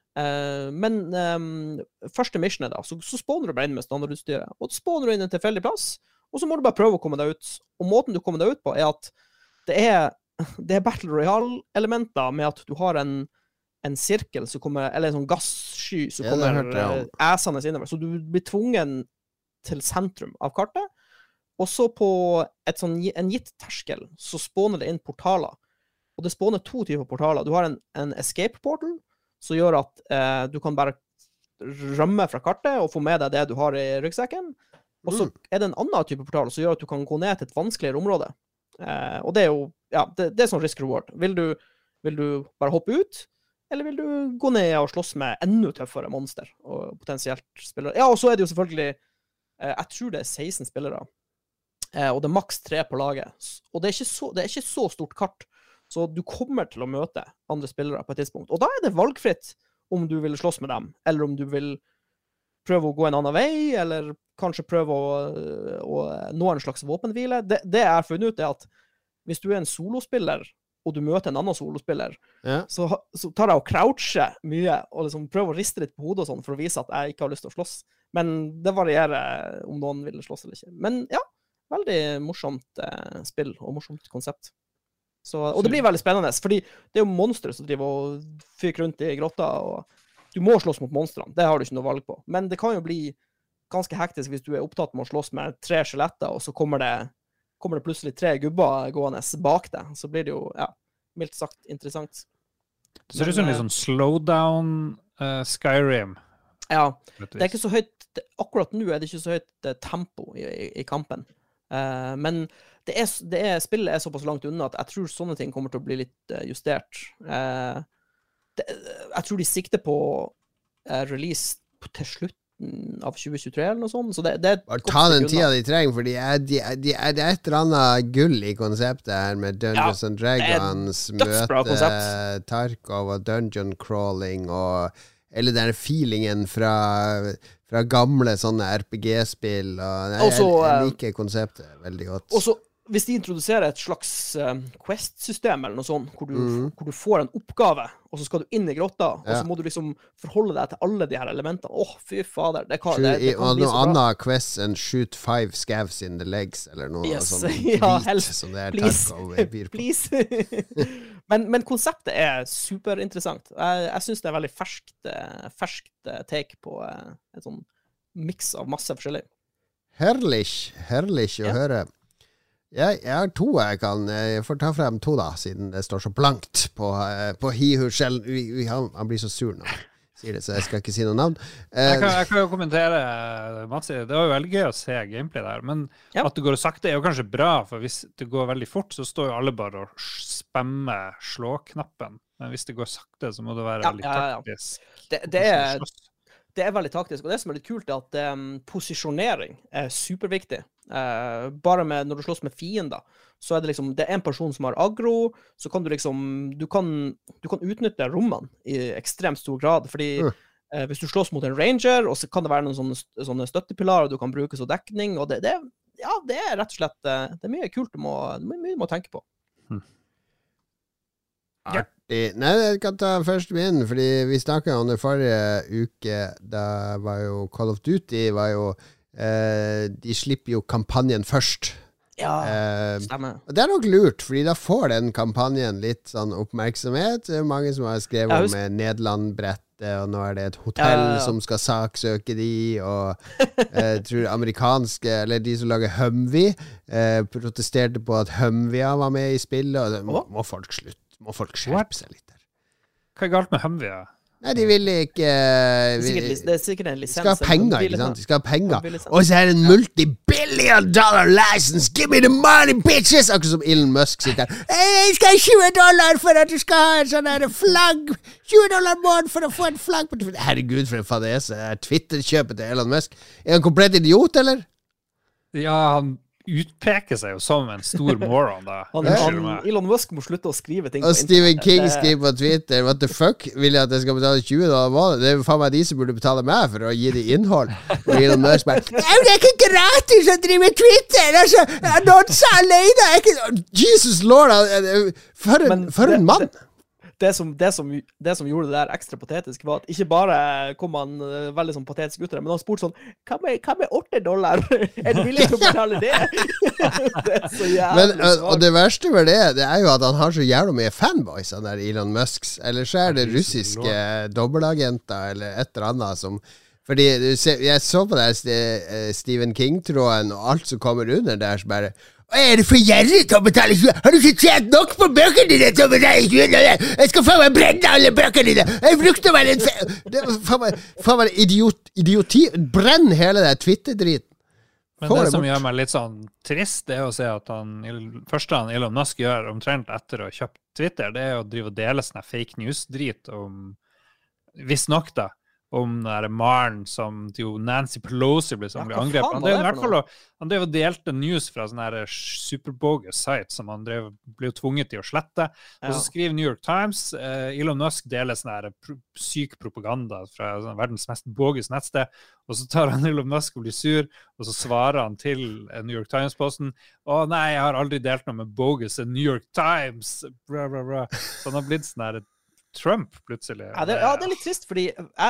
Men første missionet da, så spåner du bare inn med standardutstyret, og så spåner du inn en tilfeldig plass, og så må du bare prøve å komme deg ut. Og måten du kommer deg ut på er at det er Battle Royale-elementer med at du har en sirkel som kommer, eller en sånn gassky som kommer æsende innover, så du blir tvungen til sentrum av kartet, og så på en gitt terskel så spåner det inn portaler, og det spåner 2 typer portaler. Du har en escape portal, som gjør at du kan bare rømme fra kartet og få med deg det du har i ryggsekken, og så er det en annen type portal som gjør at du kan gå ned til et vanskeligere område. Og det er jo, ja, det er sånn risk reward. Vil du bare hoppe ut, eller vil du gå ned og slåss med enda tøffere monster, og potensielt spillere? Ja, og så er det jo selvfølgelig, jeg tror det er 16 spillere, og det er maks 3 på laget, og det er ikke så stort kart, så du kommer til å møte andre spillere på et tidspunkt, og da er det valgfritt om du vil slåss med dem, eller om du vil prøve å gå en annen vei, eller kanskje prøve å nå en slags våpenhvile. Det jeg har funnet ut er at hvis du er en solospiller, og du møter en annen solospiller, så tar jeg å crouche mye, og liksom prøve å riste litt på hodet og sånn, for å vise at jeg ikke har lyst til å slåss. Men det varierer om noen vil slåss eller ikke. Men ja, veldig morsomt spill, og morsomt konsept. Og det blir veldig spennende, fordi det er jo monstre som driver og fyker rundt i grotta, og du må slåss mot monstrene, det har du ikke noe valg på. Men det kan jo bli ganske hektisk hvis du er opptatt med å slåss med 3 skjeletter, og så kommer det plutselig 3 gubber gående bak deg. Så blir det jo, mildt sagt interessant. Det ser ut som litt sånn slowdown Skyrim. Ja, det er ikke så høyt, akkurat nå er det ikke så høyt tempo i kampen. Men spillet er såpass langt unna at jeg tror sånne ting kommer til å bli litt justert. Jeg tror de sikter på release til slutten av 2023 eller noe sånt, så det er ta den tida de trenger, for det er et eller annet gull i konseptet her med Dungeons and Dragons, møte Tarkov og dungeon crawling eller den feelingen fra gamle sånne RPG-spill, og jeg liker konseptet veldig godt. Og så hvis de introduserer et slags quest-system eller noe sånt, hvor du får en oppgave, og så skal du inn i grotta, og så må du liksom forholde deg til alle de her elementene. Fy fader. Det kan bli så bra. Noe annet quest enn shoot 5 scavs in the legs, eller noe sånt drit som det Tarkov byr på. Please. men konseptet er superinteressant. Jeg synes det er veldig ferskt take på en sånn mix av masse forskjellig. Herlig å høre. Jeg har 2 jeg får ta frem 2 da, siden det står så blankt på He Who Shall. Han blir så sur nå, sier det, så jeg skal ikke si noe navn. Jeg kan jo kommentere, Mats, det var jo veldig gøy å se gameplay der, men at det går sakte er jo kanskje bra, for hvis det går veldig fort, så står jo alle bare og spammer slå-knappen. Men hvis det går sakte, så må det være litt taktisk. Det er veldig taktisk, og det som er litt kult er at posisjonering er superviktig. Bare når du slåss med fiender, så er det liksom, det er en person som har aggro, så kan du liksom, du kan utnytte rommene i ekstremt stor grad, fordi hvis du slåss mot en ranger, og så kan det være noen sånne støttepilarer du kan bruke som dekning, og det er rett og slett, det er mye kult mye du må tenke på. Nei, jeg kan ta først min, fordi vi snakket om det forrige uke, da var jo Call of Duty, de slipper jo kampanjen først. Ja, stemmer. Det er nok lurt, fordi da får den kampanjen litt sånn oppmerksomhet. Det er mange som har skrevet om Nederland-brettet, og nå er det et hotell som skal saksøke de, og jeg tror amerikanske, eller de som lager Humvee, protesterte på at Humvee var med i spillet, og det må folk slutte. Må folk skjerpe seg litt der. Hva er galt med Humvee? Nei, de vil ikke det er sikkert en lisens. De skal ha penger, ikke sant? De skal ha penger. Og så er det en multi-billion-dollar license. Give me the money, bitches! Akkurat som Elon Musk sitter her. Jeg skal ha $20 for at du skal ha en sånn her flagg. $20 måned for å få en flagg på Twitter. Herregud, for en fadese. Twitter-kjøpet til Elon Musk. Er han komplett idiot, eller? Ja, han utpeker seg jo som en stor moron da. Elon Musk må slutte å skrive ting på internet. Og Stephen King skriver på Twitter, what the fuck, vil jeg at jeg skal betale $20? Det er jo faen meg de som burde betale meg for å gi det innhold. Og Elon Musk bare, det er ikke gratis å drive Twitter, altså, annonser alene, Jesus lord, for en mann. Det som gjorde det der ekstra patetisk var at ikke bare kom han veldig sånn patetisk ut der, men han spurte sånn, hva med $8? Er du villig til å betale det? Det er så jævlig svagt. Og det verste med det er jo at han har så jævlig mye fanboys, han der Elon Musks, eller så er det russiske dobbelagenter eller et eller annet som, fordi jeg så på der Stephen King-tråden og alt som kommer under der, så bare, er det for gjerrig til å betale 20? Har du ikke tjent nok på bøkene dine til å betale 20? Jeg skal faen meg brenne alle bøkene dine. Jeg brukte meg det faen meg idioti. Brenn hele det Twitter-driten. Men det som gjør meg litt sånn trist, det er å se at første Elon Musk gjør omtrent etter å ha kjøpt Twitter, det er å drive og dele sånne fake news-drit om, visst nok da, om den der Maren som Nancy Pelosi ble angrepet. Han drev og delte news fra sånne her superbogus sites som han ble tvunget til å slette. Og så skriver New York Times, Elon Musk deler sånne her syk propaganda fra verdens mest bogus nettsted, og så tar han Elon Musk og blir sur, og så svarer han til New York Times-posten, nei, jeg har aldri delt noe med bogus New York Times, bra, bra, bra. Så han har blitt sånn her Trump plutselig. Ja, det er litt trist, fordi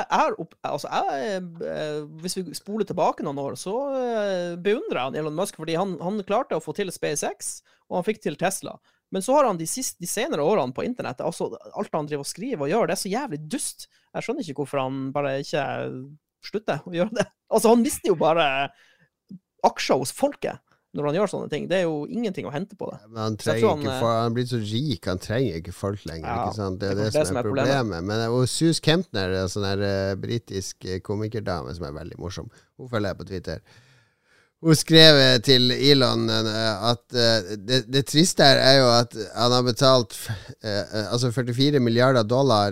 hvis vi spoler tilbake noen år, så beundrer han Elon Musk, fordi han klarte å få til SpaceX, og han fikk til Tesla. Men så har han de senere årene på internettet, altså alt han driver og skriver og gjør, det er så jævlig dust. Jeg skjønner ikke hvorfor han bare ikke slutter å gjøre det. Altså, han mister jo bare aksjer hos folket når han gjør sånne ting. Det er jo ingenting å hente på det. Men han trenger ikke han er blitt så rik, han trenger ikke folk lenger, ikke sant? Det er det som er problemet. Men Suze Kempner, en sånn her britisk komikerdame som er veldig morsom, hun følger jeg på Twitter. Hun skrev til Elon at det triste her er jo at han har betalt altså $44 milliarder,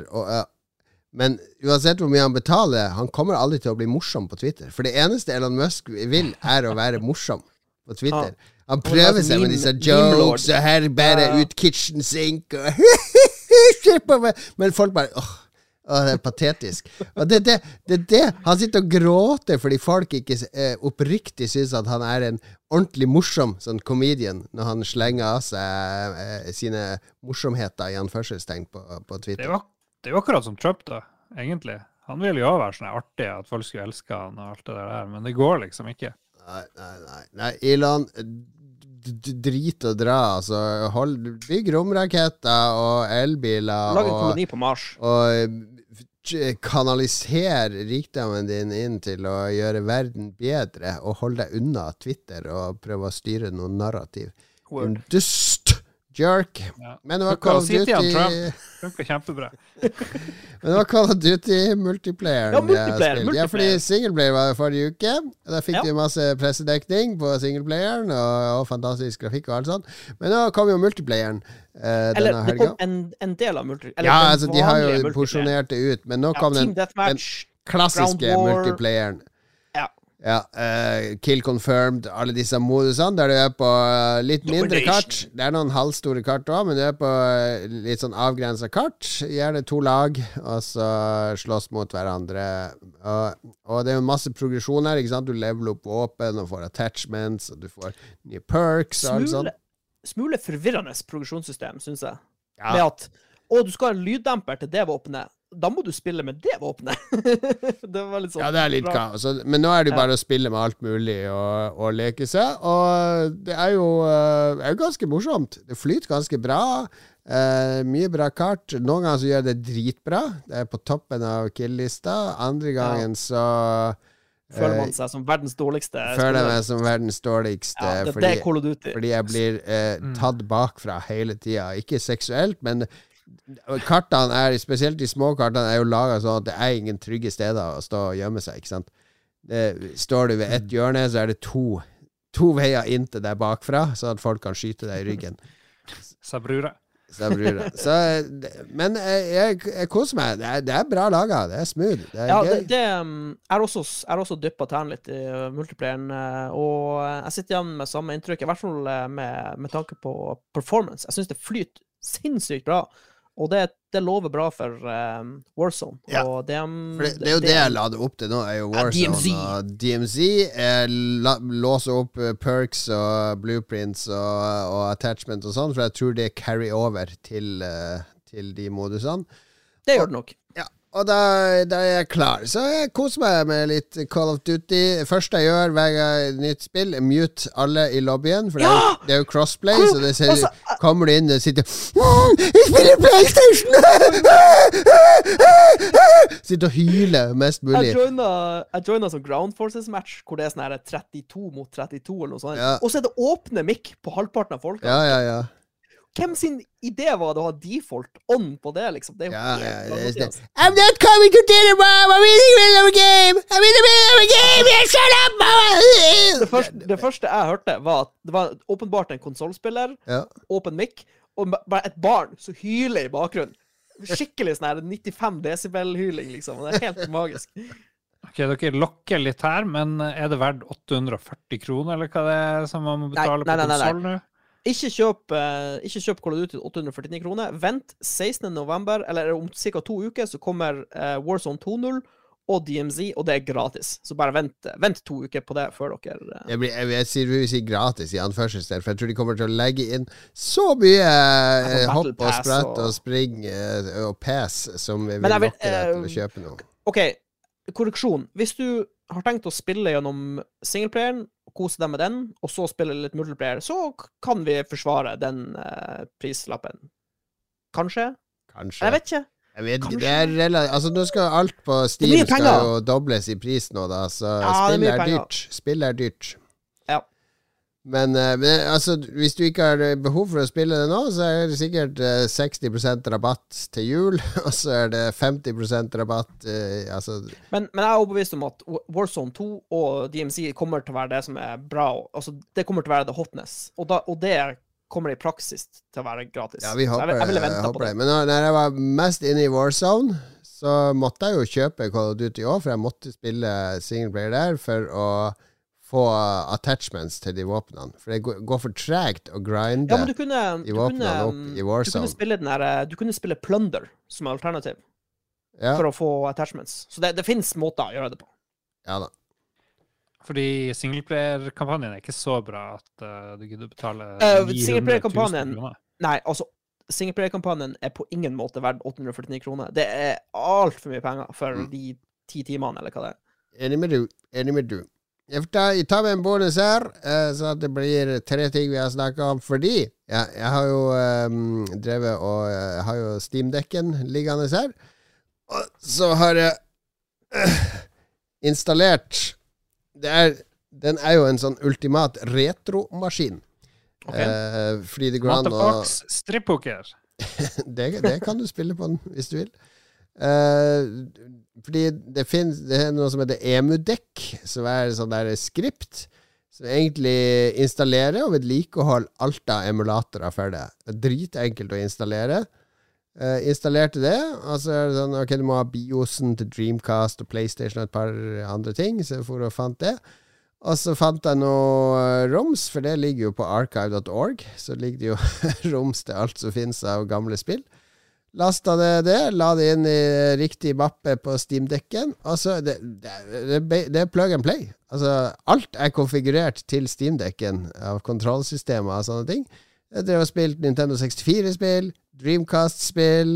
men uansett hvor mye han betaler, han kommer aldri til å bli morsom på Twitter. For det eneste Elon Musk vil er å være morsom på Twitter. Han prøver seg med disse jokes, og her bare ut kitchen sink, og men folk bare, det er patetisk. Og det han sitter og gråter fordi folk ikke oppriktig synes at han er en ordentlig morsom sånn comedian når han slenger av seg sine morsomheter i anførselstegn på Twitter. Det er jo akkurat som Trump da, egentlig. Han vil jo være sånn artig at folk skulle elske han og alt det der, men det går liksom ikke. Nei, Elon, drit og dra, altså. Bygg romraketter og elbiler. Lag en koloni på Mars. Og kanaliser rikdommen din inn til å gjøre verden bedre, og hold deg unna Twitter og prøve å styre noen narrativ. Dust! Jerk. Ja. Men det var Call of Duty Funker kjempebra. Men det var Call of Duty multiplayer. Ja, fordi singleplayer var forrige uke. Da fikk vi masse pressedekning på singleplayeren og fantastisk grafikk og alt sånt. Men nå kom jo multiplayeren denne helga. Det kom en del av multiplayeren. Ja, altså de har jo porsjonert det ut, men nå kom den klassiske multiplayeren. Ja, kill confirmed, alle disse modusene der du er på litt mindre kart. Det er noen halvstore kart også, men du er på litt sånn avgrenset kart. Gjerne 2 lag, og så slåss mot hverandre. Og det er jo masse progresjon her, ikke sant? Du leveler opp våpen og får attachments, og du får nye perks og alt sånt. Smule forvirrende progresjonssystem, synes jeg. Ja. Med at, du skal ha en lyddemper til det våpenet. Da må du spille med det våpenet. Det var litt sånn. Ja, det er litt kaos. Men nå er det jo bare å spille med alt mulig og leke seg. Og det er jo ganske morsomt. Det flyter ganske bra. Mye bra kart. Noen ganger så gjør det dritbra. Det er på toppen av kill-lista. Andre gangen så føler man seg som verdens dårligste. Føler meg som verdens dårligste. Det er Call of Duty. Fordi jeg blir tatt bakfra hele tida. Ikke seksuelt, men kartene spesielt de små kartene er jo laget sånn at det er ingen trygge steder å stå og gjemme seg, ikke sant? Står du ved et hjørne, så er det to veier inn til deg bakfra, så at folk kan skyte deg i ryggen. Sa brura. Men jeg koser meg. Det er bra laget, det er smooth, det er gøy. Det er også dyppet tærne litt i multiplayeren, og jeg sitter igjen med samme inntrykk, i hvert fall med tanke på performance. Jeg synes det flyter sinnssykt bra. Og det lover bra for Warzone. Ja, og det er jo det jeg lader opp til nå, er jo Warzone. Og DMZ låser opp perks og blueprints og attachment og sånn, for jeg tror det carry over til de modusene. Det gjør det nok. Ja, og da er jeg klar. Så jeg koser meg med litt Call of Duty. Første jeg gjør hver gang nytt spill, mute alle i lobbyen, for det er jo crossplay, så det ser, kommer du inn og sitter jeg spiller PlayStation! Sitter og hyler mest mulig. Jeg joinet som Ground Forces match, hvor det er sånn her 32 mot 32 eller noe sånt. Ja. Og så er det åpne mic på halvparten av folk. Ja. Hvem sin idé var det å ha default on på det, liksom? Det er jo helt I'm not coming to dinner, mom! I'm in the middle of a game! I'm in the middle of a game! Shut up, mom! Det første jeg hørte var at det var åpenbart en konsolspiller, open mic, og bare et barn som hyler i bakgrunnen. Skikkelig sånn her 95 decibel-hyling, liksom. Det er helt magisk. Ok, dere lokker litt her, men er det verdt 840 kroner, eller hva det er som man må betale på konsol nå? Ikke kjøp Call of Duty til 849 kroner. Vent 16. november, eller om ca. 2 uker, så kommer Warzone 2.0 og DMZ, og det er gratis. Så bare vent 2 uker på det før dere... Jeg sier gratis i anførselsdel, for jeg tror de kommer til å legge inn så mye hopp og sprett og spring og pass som vi vil lokke deg til å kjøpe noe. Ok, korreksjon. Hvis du har tenkt å spille gjennom singleplayeren, kose dem med den, og så spille litt multiplayer, så kan vi forsvare den prislappen. Kanskje? Jeg vet ikke. Jeg vet ikke, det er relativt. Altså, nå skal alt på Steam skal jo dobles i pris nå, da, så spill er dyrt. Spill er dyrt. Ja. Men altså, hvis du ikke har behov for å spille det nå, så er det sikkert 60% rabatt til jul, og så er det 50% rabatt altså. Men jeg er overbevist om at Warzone 2 og DMC kommer til å være det som er bra. Altså, det kommer til å være the hotness. Og det kommer i praksis til å være gratis. Ja, vi håper, jeg ville vente på det. Men når jeg var mest inne i Warzone, så måtte jeg jo kjøpe Call of Duty også, for jeg måtte spille singleplayer der for å få attachments til de våpnene. For det går for tregt å grinde de våpnene opp i Warzone. Du kunne spille Plunder som alternativ for å få attachments. Så det finnes måter å gjøre det på. Ja da. Fordi singleplayer-kampanjen er ikke så bra at du gidder å betale 900 000 kroner. Nei, altså, singleplayer-kampanjen er på ingen måte verdt 849 kroner. Det er alt for mye penger for de 10 timene, eller hva det er. Enig med du. Jeg tar med en bonus her, så at det blir 3 ting vi har snakket om, fordi jeg har jo drevet og jeg har jo Steam-dekken liggende her, og så har jeg installert den er jo en sånn ultimat retromaskin. Fordi det går an å strippoker. det kan du spille på den hvis du vil. Fordi det er noe som heter EmuDeck, som er sånn der skript som egentlig installerer og vedlikeholder alt av emulatorer for det. Det er dritenkelt å installere. Installerte det, og så er det sånn, ok, du må ha BIOSen til Dreamcast og PlayStation og et par andre ting, så jeg for og fant det. Og så fant jeg noe roms, for det ligger jo på archive.org, så ligger det jo roms til alt som finnes av gamle spill. Lasta det, la det inn i riktig mappe på Steam-dekken, og så det er plug and play. Altså, alt er konfigurert til Steam-dekken av kontrollsystemer og sånne ting. Jeg drev og spilt Nintendo 64-spill, Dreamcast-spill,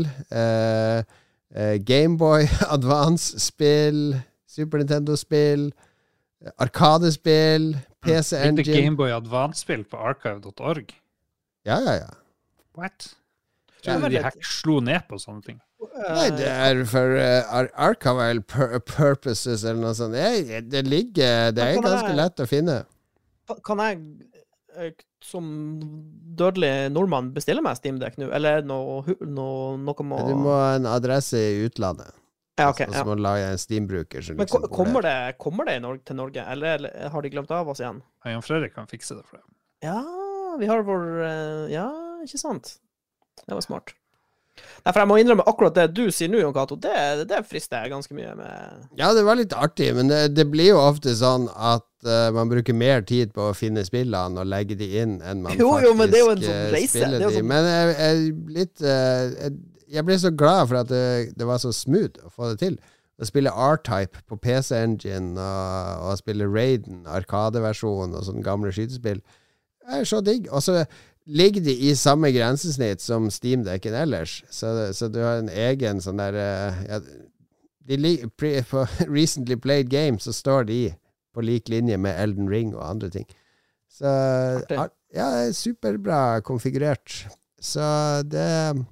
Gameboy Advance-spill, Super Nintendo-spill, Arkadespill, PC Engine. Litt Gameboy Advance-spill på archive.org? Ja. What? Tror du de slo ned på sånne ting? Nei, det er for archival purposes eller noe sånt. Det er ganske lett å finne. Kan jeg som dødelig nordmann bestille meg Steam-dekk nå, eller noe må... Du må ha en adresse i utlandet. Ja, ok. Så må du lage en Steam-bruker. Men liksom kommer det til Norge, eller har de glemt av oss igjen? Jan Fredrik kan fikse det for det. Ja, vi har vår... Ja, ikke sant? Det var smart. Nei, for jeg må innrømme akkurat det du sier nå, Jon Cato, det frister jeg ganske mye med. Ja, det var litt artig, men det blir jo ofte sånn at man bruker mer tid på å finne spillene og legge de inn enn man men det er jo en sånn reise. spiller de. Men jeg ble så glad for at det var så smooth å få det til. Å spille R-Type på PC Engine og spille Raiden, arkadeversjon og sånne gamle skytespill. Det er så digg. Og så ligger de i samme grensesnitt som Steam-dekken ellers, så du har en egen sånn der på Recently Played Games så står de på lik linje med Elden Ring og andre ting. Så ja, det er superbra konfigurert. Så det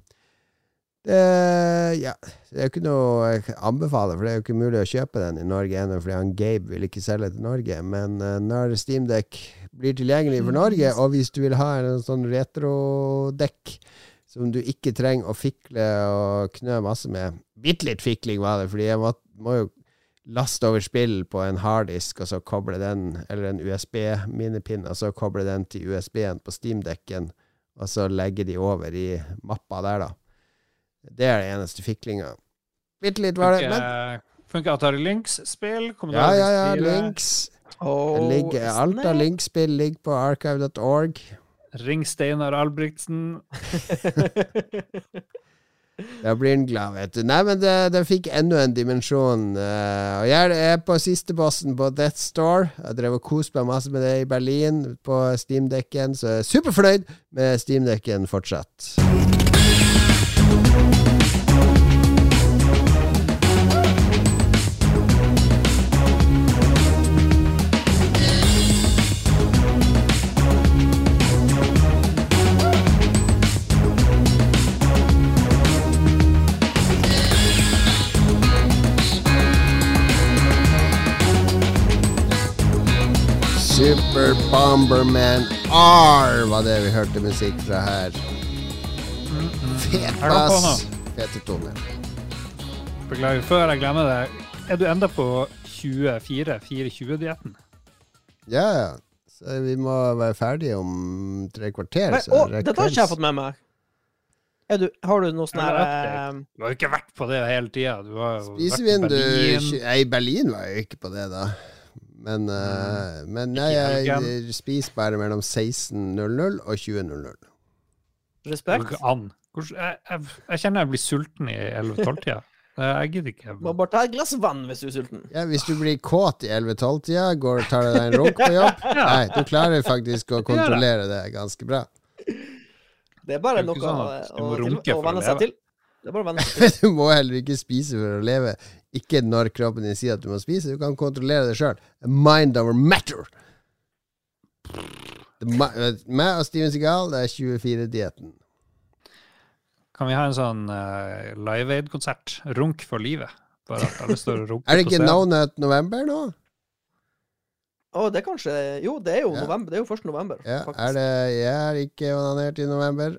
er jo ikke noe jeg anbefaler, for det er jo ikke mulig å kjøpe den i Norge ennå, fordi han Gabe vil ikke selge til Norge, men når Steam Deck blir tilgjengelig for Norge, og hvis du vil ha en sånn retro-dekk som du ikke trenger å fikle og knø masse med, bitte litt fikling var det, fordi jeg må jo laste over spill på en harddisk, og så koble den, eller en USB-minnepinn, og så koble den til USB-en på Steam-dekken, og så legge de over i mappa der da. Det er det eneste fiklinga. Bitte litt var det, men... Funker Atari Lynx-spill? Ja, Lynx. Alt av Lynx-spill ligger på archive.org. Ring Steinar Albrigtsen. Da blir den glad, vet du. Nei, men det fikk enda en dimensjon. Og jeg er på siste bossen på Death Store. Jeg drev og kost meg masse med det i Berlin på Steam-dekken, så jeg er superfornøyd med Steam-dekken fortsatt. Super Bomberman R var det vi hørte musikk fra her. Fet bass. Fete toner. Beklager, før jeg glemmer det. Er du enda på 24-4-20-dietten? Ja. Så vi må være ferdige om 3 kvarter. Dette har ikke jeg fått med meg. Har du noe sånn her Du har jo ikke vært på det hele tiden. Du har jo vært i Spisevindu Berlin. I Berlin var jeg jo ikke på det da. Men nei, jeg spiser bare mellom 16:00 og 20:00. Respekt. Går ikke an. Jeg kjenner jeg blir sulten i 11-12-tida. Jeg gidder ikke. Må bare ta et glass vann hvis du er sulten. Ja, hvis du blir kåt i 11-12-tida, tar du deg en runk på jobb? Nei, du klarer faktisk å kontrollere det ganske bra. Det er bare Det er noe ikke sånn at å venne seg til. Det er bare å venne seg til. Du må heller ikke spise for å leve. Ikke når kroppen din sier at du må spise. Du kan kontrollere det selv. Mind over matter. Meg og Steven Seagal, det er 24-dietten. Kan vi ha en sånn Live Aid-konsert? Runk for livet. Bare at alle står og runker Er det ikke på scenen. No Nut November nå? Det er kanskje... Jo, det er jo november. Det er jo 1. november, Ja, faktisk. Jeg er ikke onanert i november.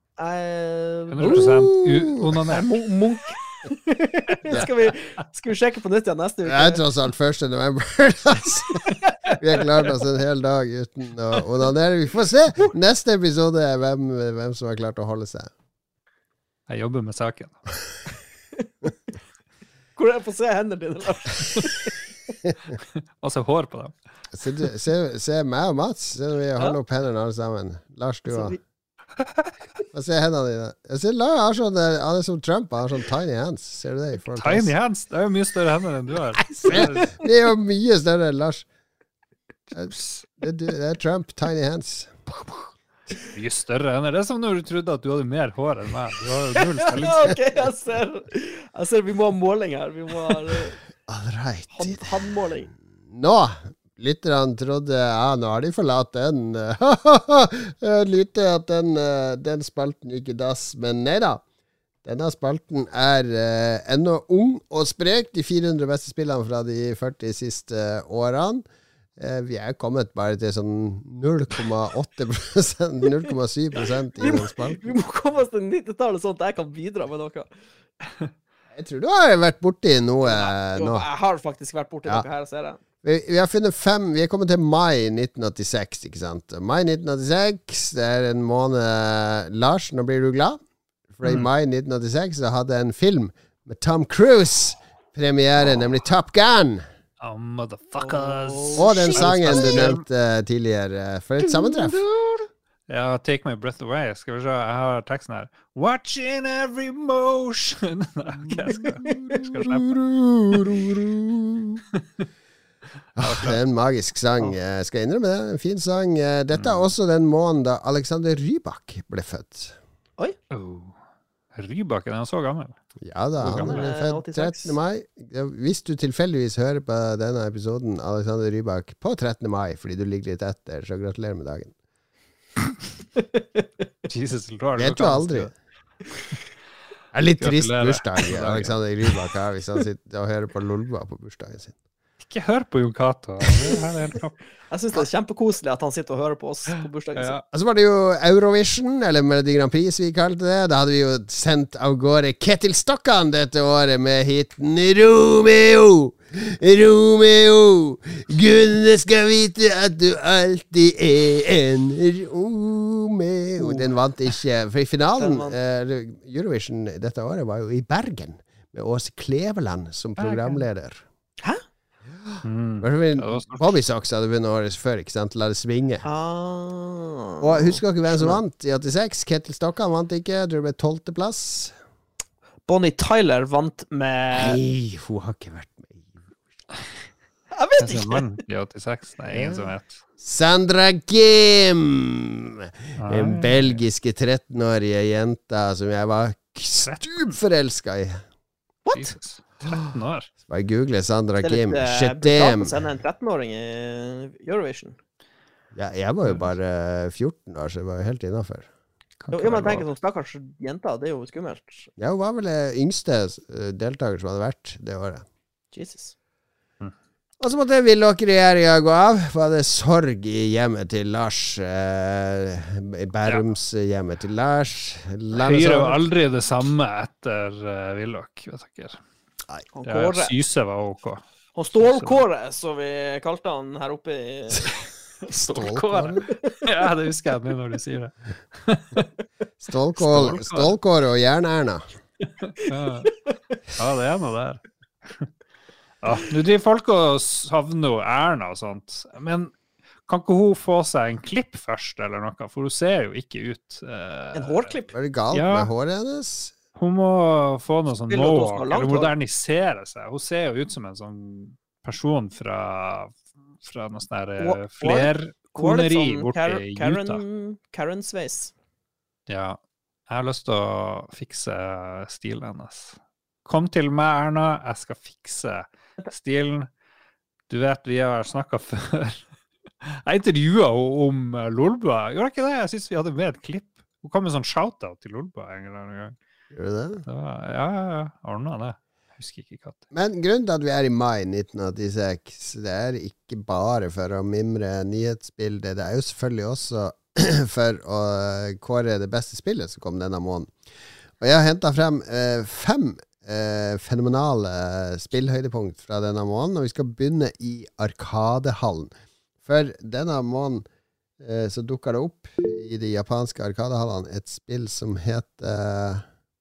100% onanert. Munk. skal vi sjekke på nytt igjen neste uke? Det er tross alt 1. november. Altså. Vi har klart oss en hel dag uten å onanere. Vi får se. Neste episode er hvem som har klart å holde seg. Jeg jobber med saken. Hvor er det på å se hendene dine, Lars? Og så hår på dem. Se meg og Mats. Se når vi holder opp hendene alle sammen. Lars, du òg. Se hendene dine. Lars har sånn, han er som Trump, han har sånn tiny hands. Ser du det? Tiny hands? Det er jo mye større hender enn du har. Det er jo mye større enn Lars. Det er Trump, tiny hands. Mye større hender. Det er som når du trodde at du hadde mer hår enn meg. Du har jo null stilling. Ok, jeg ser vi må ha måling her. Vi må ha All right. handmåling. Nå, lytterne trodde nå har de forlatt den. Lytte at den spalten gikk i dass, men nei da. Denne spalten er ennå ung og sprek. De 400 beste spillene fra de 40 siste årene. Vi er kommet bare til sånn 0,8%, 0,7% i den spalten. Vi må komme oss til 90-tallet sånn at jeg kan bidra med noe. Jeg tror du har vært borti noe nå. Jeg har faktisk vært borti noe her, ser jeg. Vi har funnet 5. Vi er kommet til mai 1986, ikke sant? Mai 1986, det er en måned. Lars, nå blir du glad. For i mai 1986 så hadde en film med Tom Cruise premiere, nemlig Top Gun. Oh, motherfuckers. Og den sangen du nevnte tidligere. For et sammentreff. Ja, Take My Breath Away. Skal vi se, jeg har teksten her. Watching every motion. Ok, jeg skal slippe. Det er en magisk sang. Jeg skal innrømme det. En fin sang. Dette er også den måneden da Alexander Rybak ble født. Oi. Rybak, er han så gammel? Ja da, han ble født 13. mai. Hvis du tilfeldigvis hører på denne episoden, Alexander Rybak, på 13. mai, fordi du ligger litt etter, så gratulerer med dagen. Jesus Lord. Vet du aldri. Det er litt trist bursdag Alexander Rybak har, hvis han sitter og hører på Lolbua på bursdagen sin. Ikke hør på Jon Cato. Jeg synes det er kjempekoselig at han sitter og hører på oss på bursdagen sin. Og så var det jo Eurovision, eller Melodi Grand Prix vi kalte det. Da hadde vi jo sendt av gårde Ketil Stokkan dette året med hiten Romeo, Romeo, Gunne skal vite at du alltid er en Romeo. Den vant ikke, for i finalen Eurovision dette året var jo i Bergen, med Åse Kleveland som programleder. Hæ? Bobby Sox hadde vunnet året før, ikke sant? La det svinge. Og husker dere hvem som vant i 86? Ketil Stokkan vant ikke. Jeg tror det ble 12. plass. Bonnie Tyler vant med... Nei, hun har ikke vært med. Jeg vet ikke. I 86, nei, ingen som vet. Sandra Kim, den belgiske 13-årige jenta som jeg var stupforelsket i. What? Jesus, 13 år. Bare google Sandra Kim. Det er litt brutalt å sende en 13-åring i Eurovision. Ja, jeg var jo bare 14 år, så jeg var jo helt innenfor. Jo, men jeg tenker som stakkars jenta, det er jo skummelt. Ja, hun var vel det yngste deltaker som hadde vært det året. Jesus. Og så måtte Willoch-regjeringen gå av. Var det sorg i hjemmet til Lars? I Bærumshjemmet til Lars. Høyre er jo aldri det samme etter Willoch, vet dere. Nei. Ja, Syse var ok. Og Stålkåre, så vi kalte han her oppe i... Stålkåre? Ja, det husker jeg når du sier det. Stålkåre og Jern-Erna. Ja, det er noe der. Ja, nå driver folk og savner Erna og sånt, men kan ikke hun få seg en klipp først eller noe, for hun ser jo ikke ut en hårklipp? Er det galt med håret hennes? Hun må få noe sånn eller modernisere seg. Hun ser jo ut som en sånn person fra noe sånn der flerkoneri borte i Utah. Karen-sveis. Ja, jeg har lyst til å fikse stilen hennes. Kom til meg, Erna, jeg skal fikse stilen. Du vet, vi har snakket før. Jeg intervjuet henne om Lolbua. Gjorde ikke det? Jeg synes vi hadde med et klipp. Hun kom med en sånn shoutout til Lolbua en eller annen gang. Gjør du det? Ja, ordnet det. Jeg husker ikke hva det. Men grunnen til at vi er i mai 1986, det er ikke bare for å mimre nyhetsbildet. Det er jo selvfølgelig også for å kåre det beste spillet som kom denne måneden. Og jeg har hentet frem 5 fenomenale spillhøydepunkt fra denne måneden, og vi skal begynne i Arkadehallen. For denne måneden så dukker det opp i de japanske Arkadehallene et spill som heter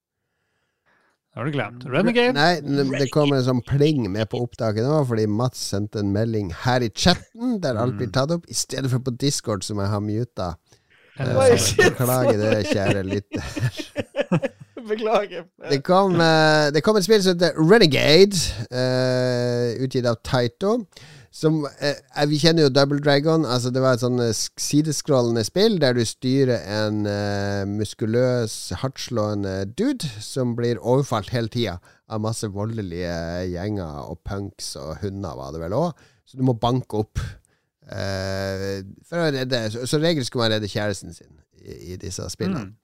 Har du glemt? Renegade? Nei, det kommer en sånn pling med på opptaket nå, fordi Mats sendte en melding her i chatten, der alt blir tatt opp, i stedet for på Discord, som jeg har muta. Beklager det, kjære lytter. Beklager. Det kom et spill som heter Renegade, utgitt av Taito, som, vi kjenner jo Double Dragon, altså det var et sånn sideskrollende spill, der du styrer en muskuløs, hardtslående dude, som blir overfalt hele tiden av masse voldelige gjenger og punks og hunder, var det vel også. Så du må banke opp for å redde, så regel skulle man redde kjæresten sin i disse spillene.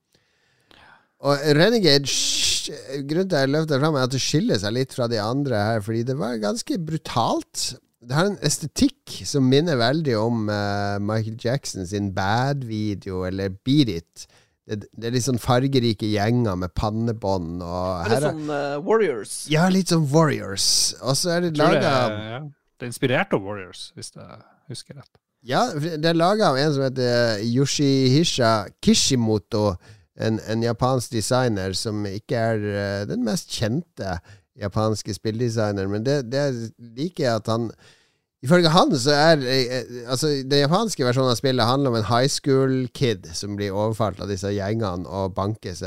Og Renegade, grunnen til at jeg løfter frem er at det skiller seg litt fra de andre her, fordi det var ganske brutalt. Det har en estetikk som minner veldig om Michael Jackson sin Bad-video, eller Beat It. Det er litt sånn fargerike gjenger med pannebånd. Og er det sånn Warriors? Ja, litt sånn Warriors. Og så er det laget... Det er inspirert av Warriors, hvis jeg husker rett. Ja, det er laget av en som heter Yoshihisa Kishimoto, en japansk designer som ikke er den mest kjente japanske spilldesigner, men det liker jeg at han, ifølge han så altså den japanske versjonen av spillet handler om en high school kid som blir overfalt av disse gjengene og banker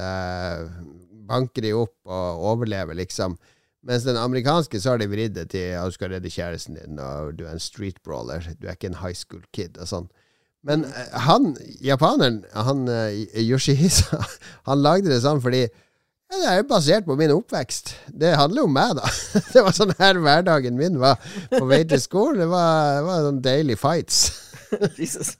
de opp og overlever liksom, mens den amerikanske så har de vridd det til at du skal redde kjæresten din og du er en street brawler, du er ikke en high school kid og sånn. Men japaneren, Yoshihisa, han lagde det sånn fordi det er jo basert på min oppvekst. Det handler om meg da. Det var sånn her hverdagen min var på vei til skolen. Det var sånn daily fights. Jesus.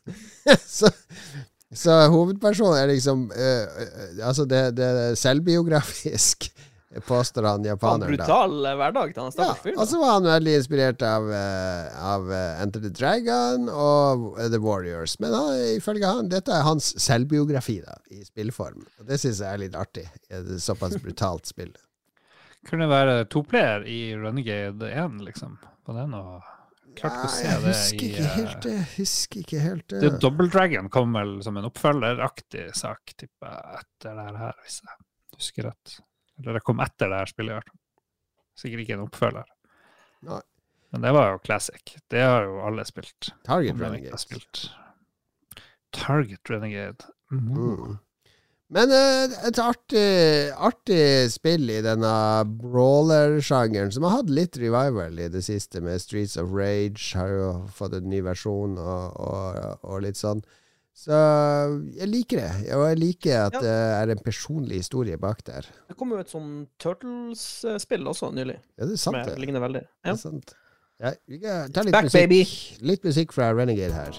så hovedpersonen er liksom, altså det er selvbiografisk, påstår han japaneren da. Brutal hverdag til han stakkars fyr. Og så var han veldig inspirert av Enter the Dragon og The Warriors. Men ifølge han, dette er hans selvbiografi da, i spillform. Og det synes jeg er litt artig. Det er såpass brutalt spill. Kunne det være toplayer i Renegade 1, liksom? På den og... Klart å se det husker ikke helt det. Det Double Dragon kom vel som en oppfølgeraktig sak, tipper etter det her, hvis jeg husker rett. Eller det kom etter det her spillet. Sikkert ikke en oppfølger. Nei. Men det var jo classic. Det har jo alle spilt. Target Renegade. Target Renegade. Men et artig spill i denne brawler-sjangeren, som har hatt litt revival i det siste, med Streets of Rage, har jo fått en ny versjon og litt sånn. Så jeg liker det, og jeg liker at det er en personlig historie bak der. Det kom jo et sånn Turtles-spill også nylig. Ja, det er sant det. Som ligner veldig. Ja. Det er sant. Ja, vi kan ta litt musikk fra Renegade her.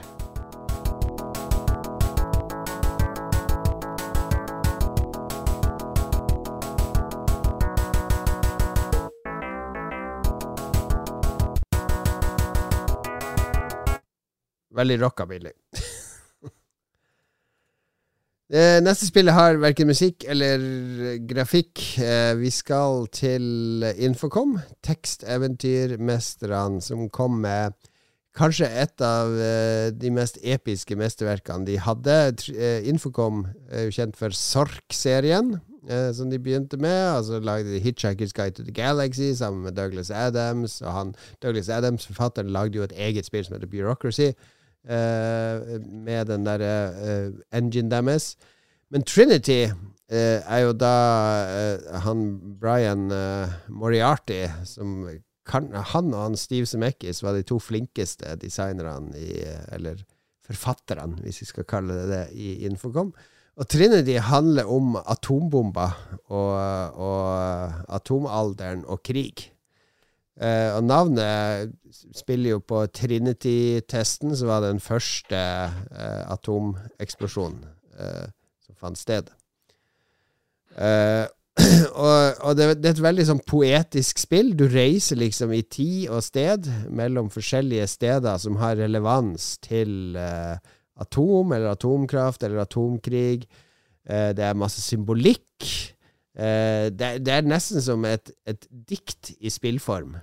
Veldig rockabilly. Neste spillet har hverken musikk eller grafikk. Vi skal til Infocom, teksteventyrmesterne, som kom med kanskje et av de mest episke mesterverkene de hadde. Infocom er jo kjent for Sork-serien, som de begynte med. Altså lagde de Hitchhiker's Guide to the Galaxy sammen med Douglas Adams, og Douglas Adams, forfatteren, lagde jo et eget spill som heter Bureaucracy, med den der engine deres. Men Trinity er jo da han Brian Moriarty, som han og Steve Zemeckis var de to flinkeste designerne eller forfatterne, hvis vi skal kalle det i Infocom. Og Trinity handler om atombomber og atomalderen og krig. Og navnet spiller jo på Trinity-testen, som var den første atomeksplosjonen som fant sted. Og det er et veldig sånn poetisk spill. Du reiser liksom i tid og sted mellom forskjellige steder som har relevans til atom, eller atomkraft, eller atomkrig. Det er masse symbolikk. Det er nesten som et dikt i spillform.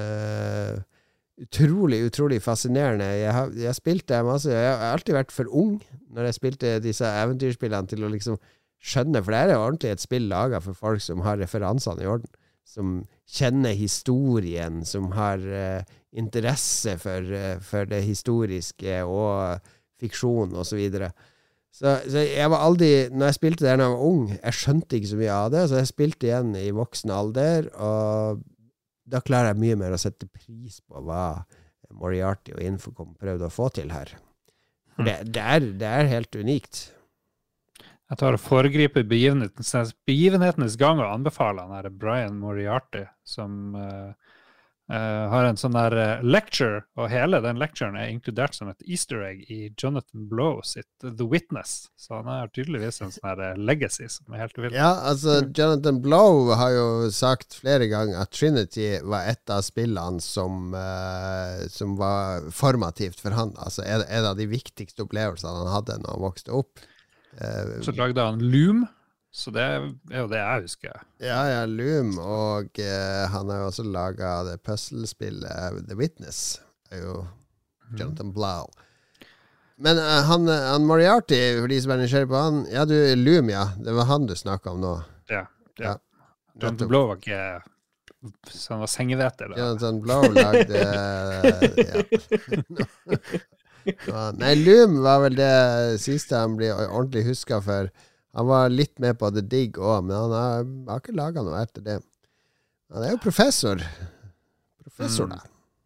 Utrolig fascinerende. Jeg har spilt det masse. Jeg har alltid vært for ung når jeg spilte disse eventyrspillene til å liksom skjønne, for det er jo ordentlig et spill laget for folk som har referansene i orden, som kjenner historien, som har interesse for det historiske og fiksjon og så videre. Så jeg var aldri, når jeg spilte der da jeg var ung, jeg skjønte ikke så mye av det, så jeg spilte igjen i voksen alder, og da klarer jeg mye mer å sette pris på hva Moriarty og Infocom prøvde å få til her. Det er helt unikt. Jeg tar og foregriper begivenhetenes gang og anbefaler han her Brian Moriarty, som har en sånn der lecture, og hele den lecturen er inkludert som et easter egg i Jonathan Blow sitt The Witness, så han har tydeligvis en sånn her legacy som er helt vild. Ja, altså Jonathan Blow har jo sagt flere ganger at Trinity var et av spillene som var formativt for han, altså en av de viktigste opplevelsene han hadde når han vokste opp. Så lagde han Loom, så det er jo det jeg husker. Ja, Loom, og han har jo også laget det puzzlespillet The Witness, er jo Jonathan Blow. Men han Moriarty, for de som er nysgjerrig på han, ja, Loom, ja, det var han du snakket om nå. Ja. Jonathan Blow var ikke, så han var sengeveter. Jonathan Blow lagde, ja, nei, Loom var vel det siste han ble ordentlig husket for. Han var litt med på The Dig også, men han har ikke laget noe etter det. Han er jo professor da.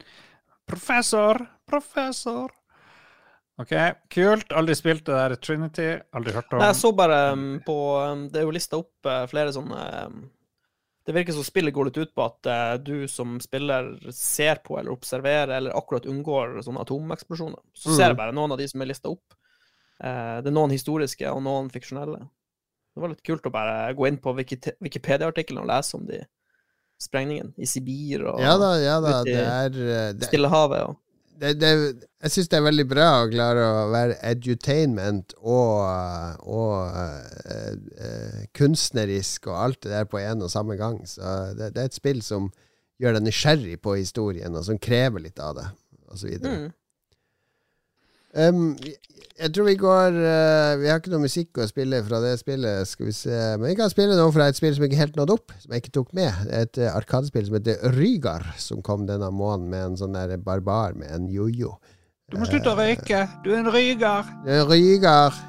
Professor. Ok, kult. Aldri spilt det der Trinity, aldri hørt om. Jeg så bare på, det er jo listet opp flere sånne, det virker som spillet går litt ut på at du som spiller ser på eller observerer eller akkurat unngår sånne atomeksplosjoner. Så ser jeg bare noen av de som er listet opp. Det er noen historiske og noen fiksjonelle. Det var litt kult å bare gå inn på Wikipedia-artikkelen og lese om de sprengningen i Sibir og Stillehavet. Jeg synes det er veldig bra å klare å være edutainment og kunstnerisk og alt det der på en og samme gang. Så det er et spill som gjør deg nysgjerrig på historien, og som krever litt av det, og så videre. Jeg tror vi går vi har ikke noe musikk å spille fra det spillet, skal vi se, men vi kan spille noe fra et spill som ikke helt nådde opp, som jeg ikke tok med. Et arkadespill som heter Rygar, som kom denne måneden med en sånn der barbar med en jojo. Du må slutte å røyke, du er en rygar. Du er en rygar.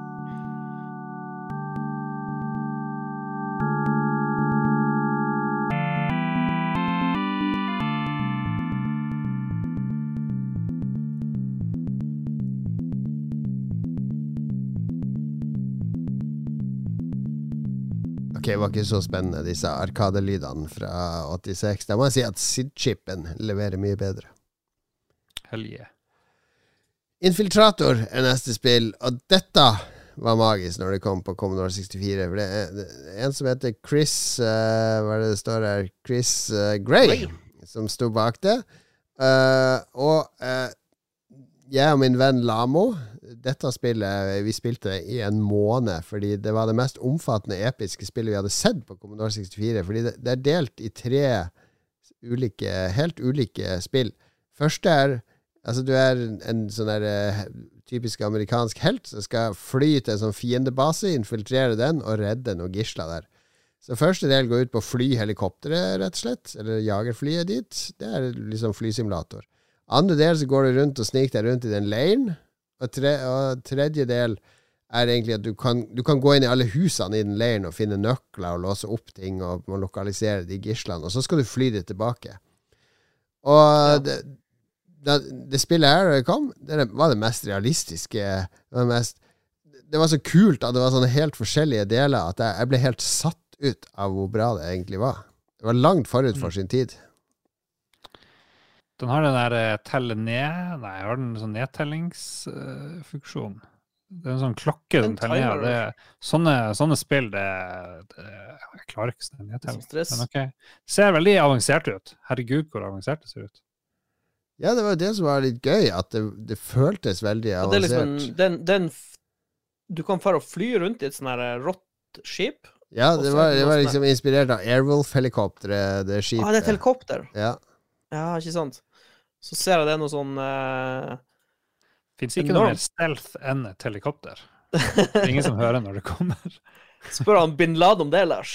Ok, det var ikke så spennende, disse arkadelydene fra 86. Da må jeg si at SID-chipen leverer mye bedre. Hell yeah. Infiltrator er neste spill, og dette var magisk når det kom på Commodore 64. For det er en som heter Chris, hva er det står her? Chris Gray, som stod bak det. Og jeg og min venn Lamo, dette spillet, vi spilte i en måned, fordi det var det mest omfattende episke spillet vi hadde sett på Commodore 64, fordi det er delt i 3 helt ulike spill. Første altså du er en sånn der typisk amerikansk helt, som skal fly til en sånn fiendebase, infiltrere den, og redde noen gisler der. Så første del går ut på å fly helikopteret, rett og slett, eller jagerflyet dit. Det er liksom flysimulator. Andre del så går du rundt og sniker deg rundt i den leiren, og tredje del er egentlig at du kan gå inn i alle husene i den leiren og finne nøkler og låse opp ting og lokalisere de gislene, og så skal du fly det tilbake. Og det spillet her da det kom, det var det mest realistiske. Det var så kult at det var sånne helt forskjellige deler at jeg ble helt satt ut av hvor bra det egentlig var. Det var langt forut for sin tid. Den har den der telle ned... Nei, har den sånn nedtellingsfunksjon. Det er en sånn klokke den teller ned. Sånne spill, jeg klarer ikke sånn nedtelling. Men ok. Det ser veldig avansert ut. Herregud, hvor avansert det ser ut. Ja, det var det som var litt gøy, at det føltes veldig avansert. Det er liksom du kan fare å fly rundt i et sånn her rått skip. Ja, det var liksom inspirert av Airwolf-helikopteret, det skipet. Det er et helikopter. Ja, ikke sant. Så ser jeg det noe sånn... Finnes ikke noe mer stealth enn et helikopter. Det er ingen som hører når det kommer. Spør han Bin Laden om det, Lars?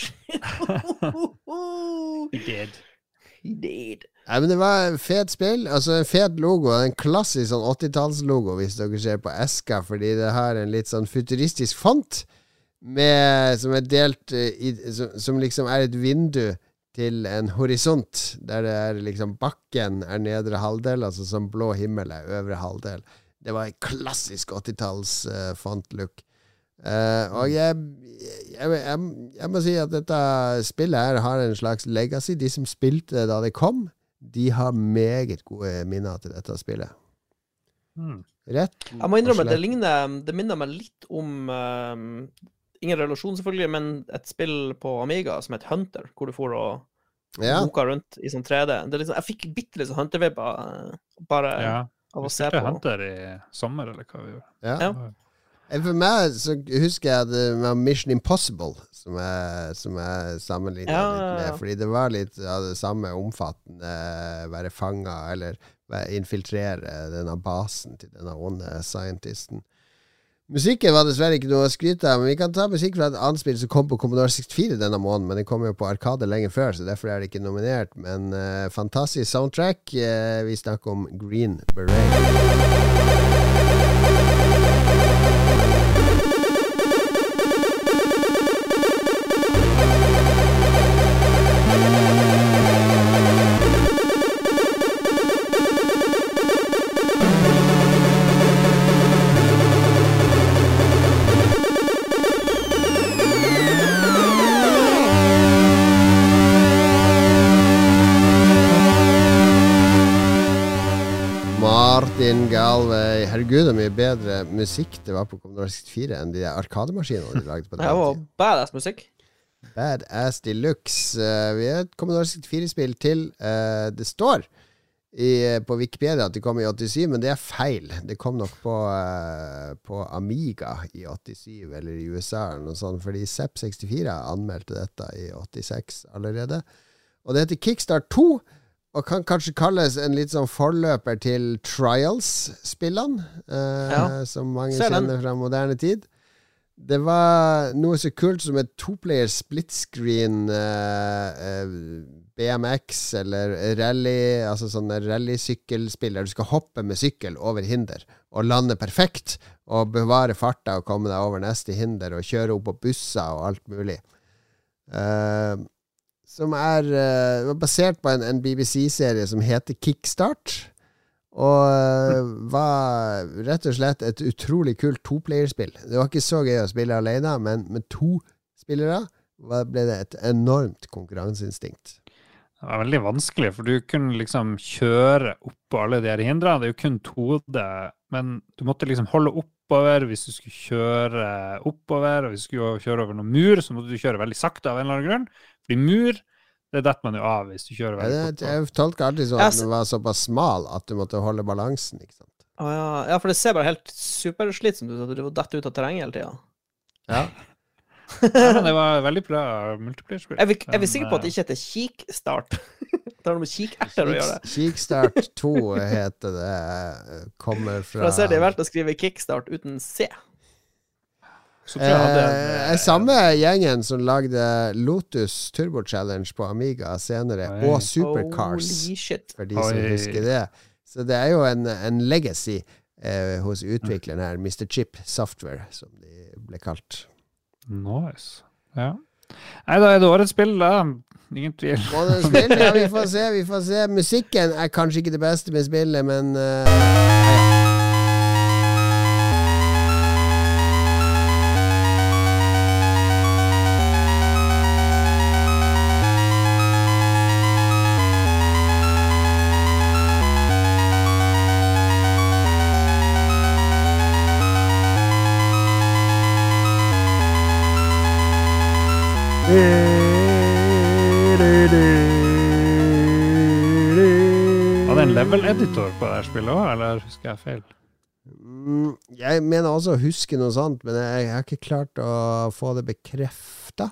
He did. Nei, men det var en fet spill, altså en fet logo, en klassisk sånn 80-tallslogo hvis dere ser på eska, fordi det har en litt sånn futuristisk font, som er delt som liksom er et vindu til en horisont, der det er liksom bakken er nedre halvdel, altså som blå himmel er øvre halvdel. Det var en klassisk 80-talls font-look. Og jeg må si at dette spillet her har en slags legacy. De som spilte da det kom, de har meget gode minner til dette spillet. Rett. Jeg må innrømme at det minner meg litt om ingen relasjon selvfølgelig, men et spill på Amiga som heter Hunter, hvor du får og boka rundt i sånn 3D. Det er liksom, jeg fikk bitte litt sånn Hunter-vibber bare av å se på. Hunter i sommer, eller hva vi gjorde. Ja. For meg så husker jeg at det var Mission Impossible som jeg sammenlignet litt med, fordi det var litt av det samme omfattende, være fanget eller infiltrere denne basen til denne onde scientisten. Musikken var dessverre ikke noe å skryte av, men vi kan ta musikk fra et annet spill som kom på Commodore 64 denne måneden, men det kom jo på Arkade lenge før, så derfor er det ikke nominert, men fantastisk soundtrack. Vi snakker om Green Beret. Martin Galway. Herregud, det er mye bedre musikk det var på Commodore 64 enn de arkademaskinene de lagde på den tiden. Det var badass musikk. Badass deluxe. Vi har et Commodore 64-spill til. Det står på Wikipedia at det kom i 87, men det er feil. Det kom nok på Amiga i 87, eller i USA eller noe sånt, fordi ZEP64 anmeldte dette i 86 allerede. Og det heter Kickstart 2, og kan kanskje kalles en litt sånn forløper til Trials-spillene, som mange kjenner fra moderne tid. Det var noe så kult som et 2-player split-screen BMX eller rally, altså sånne rally-sykkelspill der du skal hoppe med sykkel over hinder og lande perfekt og bevare farta og komme deg over neste hinder og kjøre opp på busser og alt mulig. Som var basert på en BBC-serie som heter Kickstart, og var rett og slett et utrolig kult 2-playerspill. Det var ikke så gøy å spille alene, men med 2 spillere ble det et enormt konkurranseinstinkt. Det var veldig vanskelig, for du kunne liksom kjøre opp på alle de her hindrene. Det er jo kun 2D, men du måtte liksom holde oppover hvis du skulle kjøre oppover, og hvis du skulle kjøre over noen mur, så måtte du kjøre veldig sakte av en eller annen grunn. Fordi mur, det detter man jo av hvis du kjører veldig fort. Jeg tolker alltid sånn at den var såpass smal at du måtte holde balansen, ikke sant? Ja, for det ser bare helt superslitsomt ut at du detter ut av terrenget hele tiden. Ja. Ja, men det var veldig bra multiplayer-spill. Jeg er sikker på at det ikke heter Kickstart. Det har noe med kikerter å gjøre. Kickstart 2 heter det. Kommer fra... For jeg ser det er valgt å skrive Kickstart uten C. Så tror jeg samme gjengen som lagde Lotus Turbo Challenge på Amiga senere, og Supercars, Holy shit. for de som husker det. Så det er jo en legacy hos utvikleren her, Mr. Chip Software, som de ble kalt. Nice. Ja. Nei, da er det årets spill, da. Ingen tvil. Årets spill, ja, vi får se. Musikken er kanskje ikke det beste med spillet, men Var det en level-editor på det her spillet også, eller husker jeg feil? jeg mener også å huske noe sånt, men jeg har ikke klart å få det bekreftet.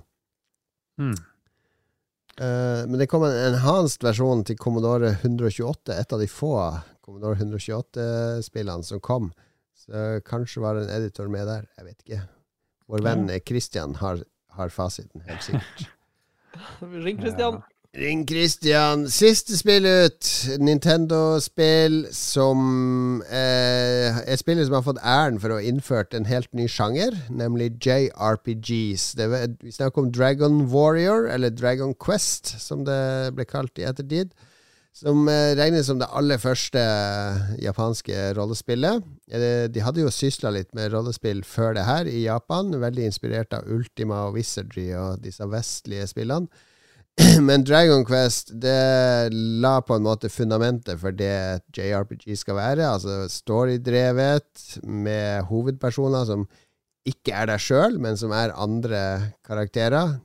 Men det kom en enhanced versjon til Commodore 128, et av de få Commodore 128-spillene som kom. Så kanskje var det en editor med der, jeg vet ikke. Vår venn Christian har fasiten, helt sikkert. Ring Christian. Ring Christian. Siste spill ut. Nintendo-spill som er spillet som har fått æren for å ha innført en helt ny sjanger, nemlig JRPGs. Vi snakker om Dragon Warrior, eller Dragon Quest, som det ble kalt i ettertid. Som regnes som det aller første japanske rollespillet. De hadde jo syslet litt med rollespill før det her i Japan, veldig inspirert av Ultima og Wizardry og disse vestlige spillene. Men Dragon Quest, det la på en måte fundamentet for det JRPG skal være, altså storydrevet med hovedpersoner som ikke er deg selv, men som er andre karakterer.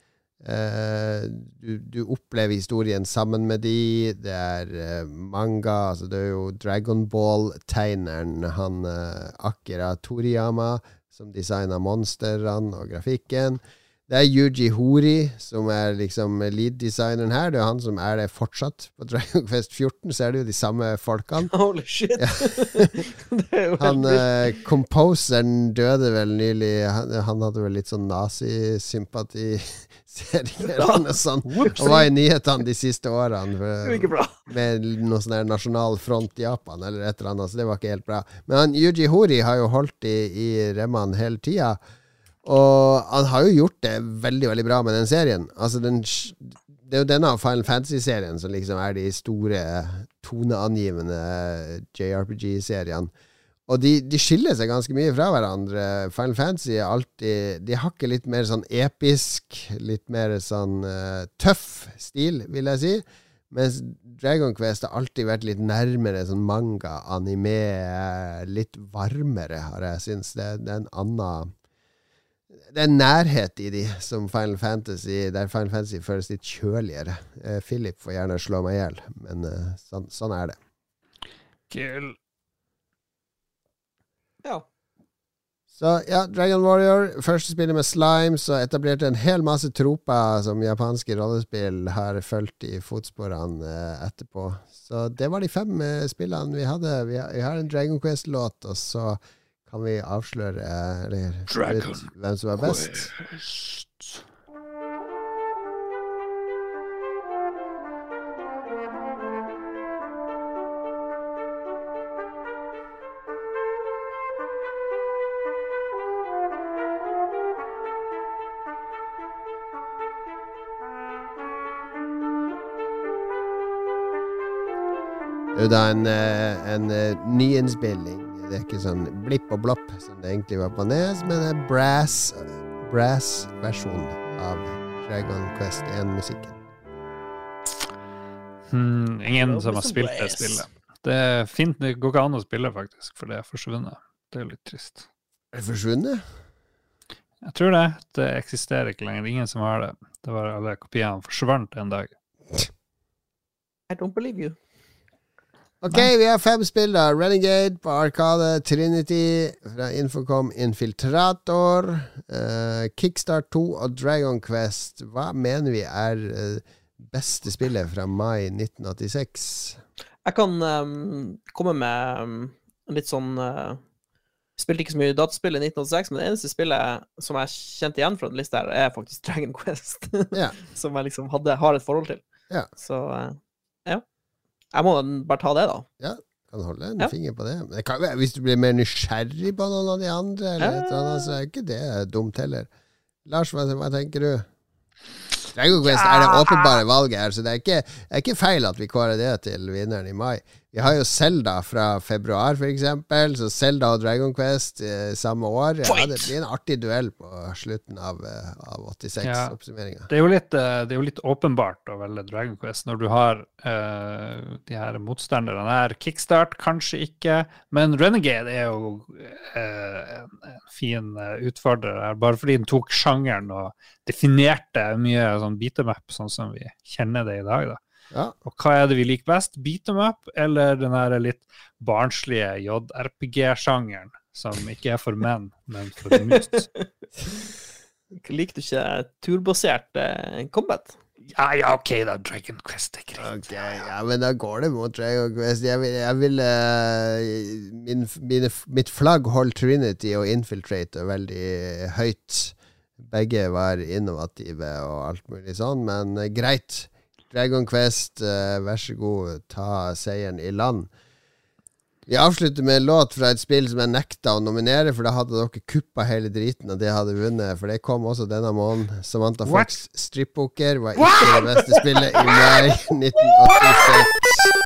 Du opplever historien sammen med de. Det er manga, altså det er jo Dragon Ball-tegneren han Akira Toriyama som designer monsterene og grafikken. Det er Yuji Horii som er liksom lead-designeren her. Det er han som er det fortsatt. På Dragon Quest 14 så er det jo de samme folkene. Holy shit. Ja. Det er jo Han composeren døde vel nylig. Han hadde vel litt sånn nazi-sympati eller noe sånt. Og var i nyhetene de siste årene med noe sånn der nasjonal front i Japan eller et eller annet, så det var ikke helt bra. Men han, Yuji Horii har jo holdt i remmene hele tida. Og han har jo gjort det veldig, veldig bra med den serien. Altså det er jo denne Final Fantasy-serien som liksom er de store toneangivende JRPG-seriene. Og de skiller seg ganske mye fra hverandre. Final Fantasy er alltid... De hakker litt mer sånn episk, litt mer sånn tøff stil, vil jeg si. Mens Dragon Quest har alltid vært litt nærmere sånn manga, anime, litt varmere, har jeg synes. Det er en annen... Det er nærhet i de som Final Fantasy, der Final Fantasy føles litt kjøligere. Philip får gjerne slå meg ihjel, men sånn er det. Kul. Ja. Så ja, Dragon Warrior, første spillet med slime, så etablerte en hel masse troper som japanske rollespill har fulgt i fotsporene etterpå. Så det var de 5 spillene vi hadde. Vi har en Dragon Quest-låt, og så kan vi avsløre hvem som er best? Det er jo da en nyinnspilling. Det er ikke sånn blipp og blopp som det egentlig var på NES, men det er brass-versjon av Dragon Quest 1-musikken. Ingen som har spilt det spillet. Det er fint, det går ikke an å spille faktisk, for det er forsvunnet. Det er litt trist. Er det forsvunnet? Jeg tror det. Det eksisterer ikke lenger. Ingen som har det. Det var alle kopiene forsvant en dag. I don't believe you. Ok, vi har 5 spill da. Renegade på Arcade, Trinity fra Infocom, Infiltrator, Kickstart 2 og Dragon Quest. Hva mener vi beste spillet fra mai 1986? Jeg kan komme med litt sånn spilte ikke så mye dataspill i 1986, men det eneste spillet som jeg kjente igjen fra den lista her, faktisk Dragon Quest. Ja. Som jeg liksom har et forhold til. Ja. Så, ja. Jeg må bare ta det, da. Ja, kan holde en finger på det. Men det kan være, hvis du blir mer nysgjerrig på noen av de andre, eller et eller annet, så ikke det dumt heller. Lars, hva tenker du? Dragon Quest det åpenbare valget her, så det er ikke feil at vi kårer det til vinneren i mai. Vi har jo Zelda fra februar, for eksempel, så Zelda og Dragon Quest samme år. Ja, det blir en artig duell på slutten av 86-oppsummeringen. Det er jo litt åpenbart å velge Dragon Quest når du har de her motstanderne her. Kickstart kanskje ikke, men Renegade er jo en fin utfordrer her, bare fordi den tok sjangeren og definerte mye sånn beat 'em up, sånn som vi kjenner det i dag da. Ja. Og hva er det vi liker best? Beat 'em up, eller den her litt barnslige JRPG-sjangeren, som ikke er for menn, men for mus? Liker du ikke turbasert combat? Ja, ok da, Dragon Quest er greit. Okay, ja, men da går det mot Dragon Quest. Mitt flagg holdt Trinity og Infiltrate veldig høyt. Begge var innovative og alt mulig sånn, men greit. Dragon Quest, vær så god, ta seieren i land. Vi avslutter med en låt fra et spill som jeg nekta å nominere, for da hadde dere kuppa hele driten, og det hadde vunnet, for det kom også denne måneden. Samantha Fox Strip-poker var ikke det beste spillet i mai 1986.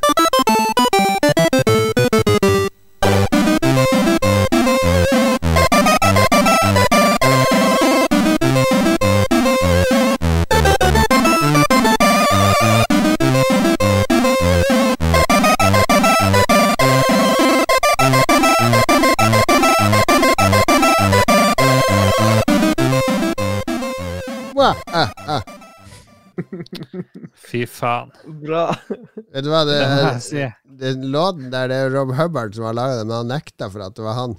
Fy faen. Bra. Vet du hva, Det må jeg si. det låten der, det er Rob Hubbard som har laget det, men han nekta for at det var han.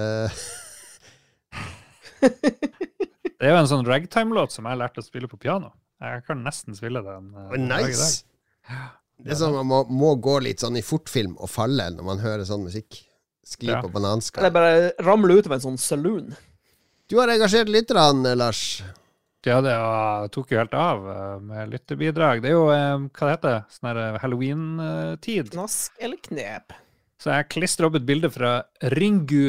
Det er jo en sånn ragtime-låt som jeg lærte å spille på piano. Jeg kan nesten spille den Nice! Det er sånn man må gå litt sånn i fortfilm og falle når man hører sånn musikk. Skli på bananskall. Eller bare ramle ut av en sånn saloon. Du har engasjert lytterne, Lars. Ja, det tok jo helt av med lytterbidrag. Det er jo, hva det heter, sånn her Halloween-tid. Knask eller knep. Så jeg klistret opp et bilde fra Ringu,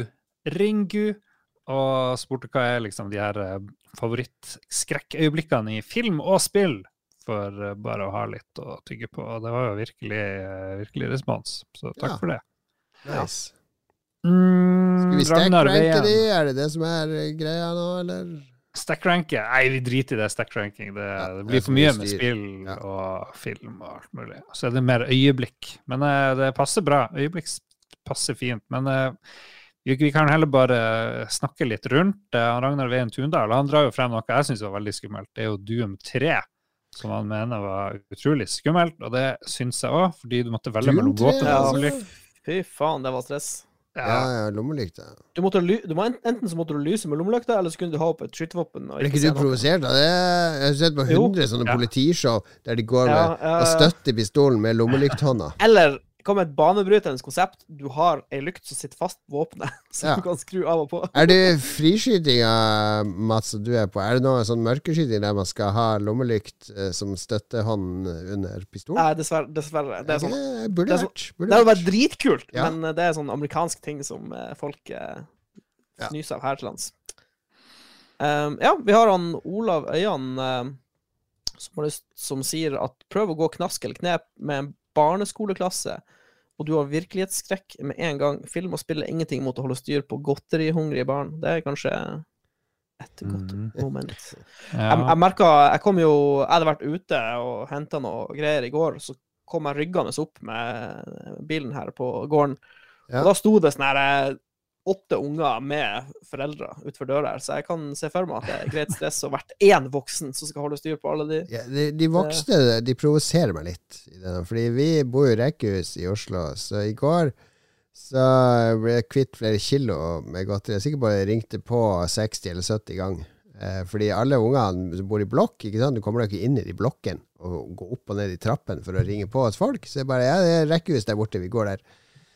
og spurte hva er liksom de her favorittskrekkøyeblikkene i film og spill, for bare å ha litt å tygge på. Og det var jo virkelig respons, så takk for det. Nice. Skal vi stack-ranke de? Er det som er greia nå, eller? Stack-ranke? Nei, vi driter i det stack-ranking. Det blir for mye med spill og film og alt mulig. Så er det mer øyeblikk. Men det passer bra. Øyeblikk passer fint. Men vi kan heller bare snakke litt rundt. Ragnar Veien Tundal, han drar jo frem noe jeg synes var veldig skummelt. Det er jo Doom 3, som han mener var utrolig skummelt. Og det synes jeg også, fordi du måtte velge mellom våpen og lommelykt. Fy faen, det var stress. Ja, lommelykt. Enten så måtte du lyse med lommelykta, eller så kunne du ha opp et skytevåpen. Er ikke du provosert av det? Jeg har sett på 100 sånne politishow der de går med og støtter pistolen med lommelykthånda. Eller kom et banebrytende konsept. Du har ei lykt som sitter fast på våpenet, så du kan skru av og på. Er det friskytinga, Mats, du er på? Er det noe sånn mørkeskyting der man skal ha lommelykt som støttehånd under pistolen? Nei, dessverre. Det er sånn. Burde vært dritkult, men det er sånn amerikansk ting som folk fnyser av her til lands. Vi har han Olav Øyan som sier at prøv å gå knask eller knep med en barneskoleklasse, og du har virkelighetsskrekk med en gang. Film og spill er ingenting mot å holde styr på godterihungrige barn. Det er kanskje et godt moment. Jeg merket, jeg hadde vært ute og hentet noe greier i går, så kom jeg ryggende opp med bilen her på gården, og da sto det sånn her 8 unger med foreldre utenfor døra her, så jeg kan se for meg at det greit stress og hvert en voksen som skal holde styr på alle de. Ja, de voksne, de provoserer meg litt, fordi vi bor i rekkehus i Oslo, så i går så ble jeg kvitt flere kilo med godteri. Jeg sikkert bare ringte på 60 eller 70 gang. Fordi alle ungene som bor i blokk, ikke sant? Du kommer deg ikke inn i blokken og gå opp og ned i trappen for å ringe på hos folk. Så jeg bare, ja, det er rekkehus der borte, vi går der.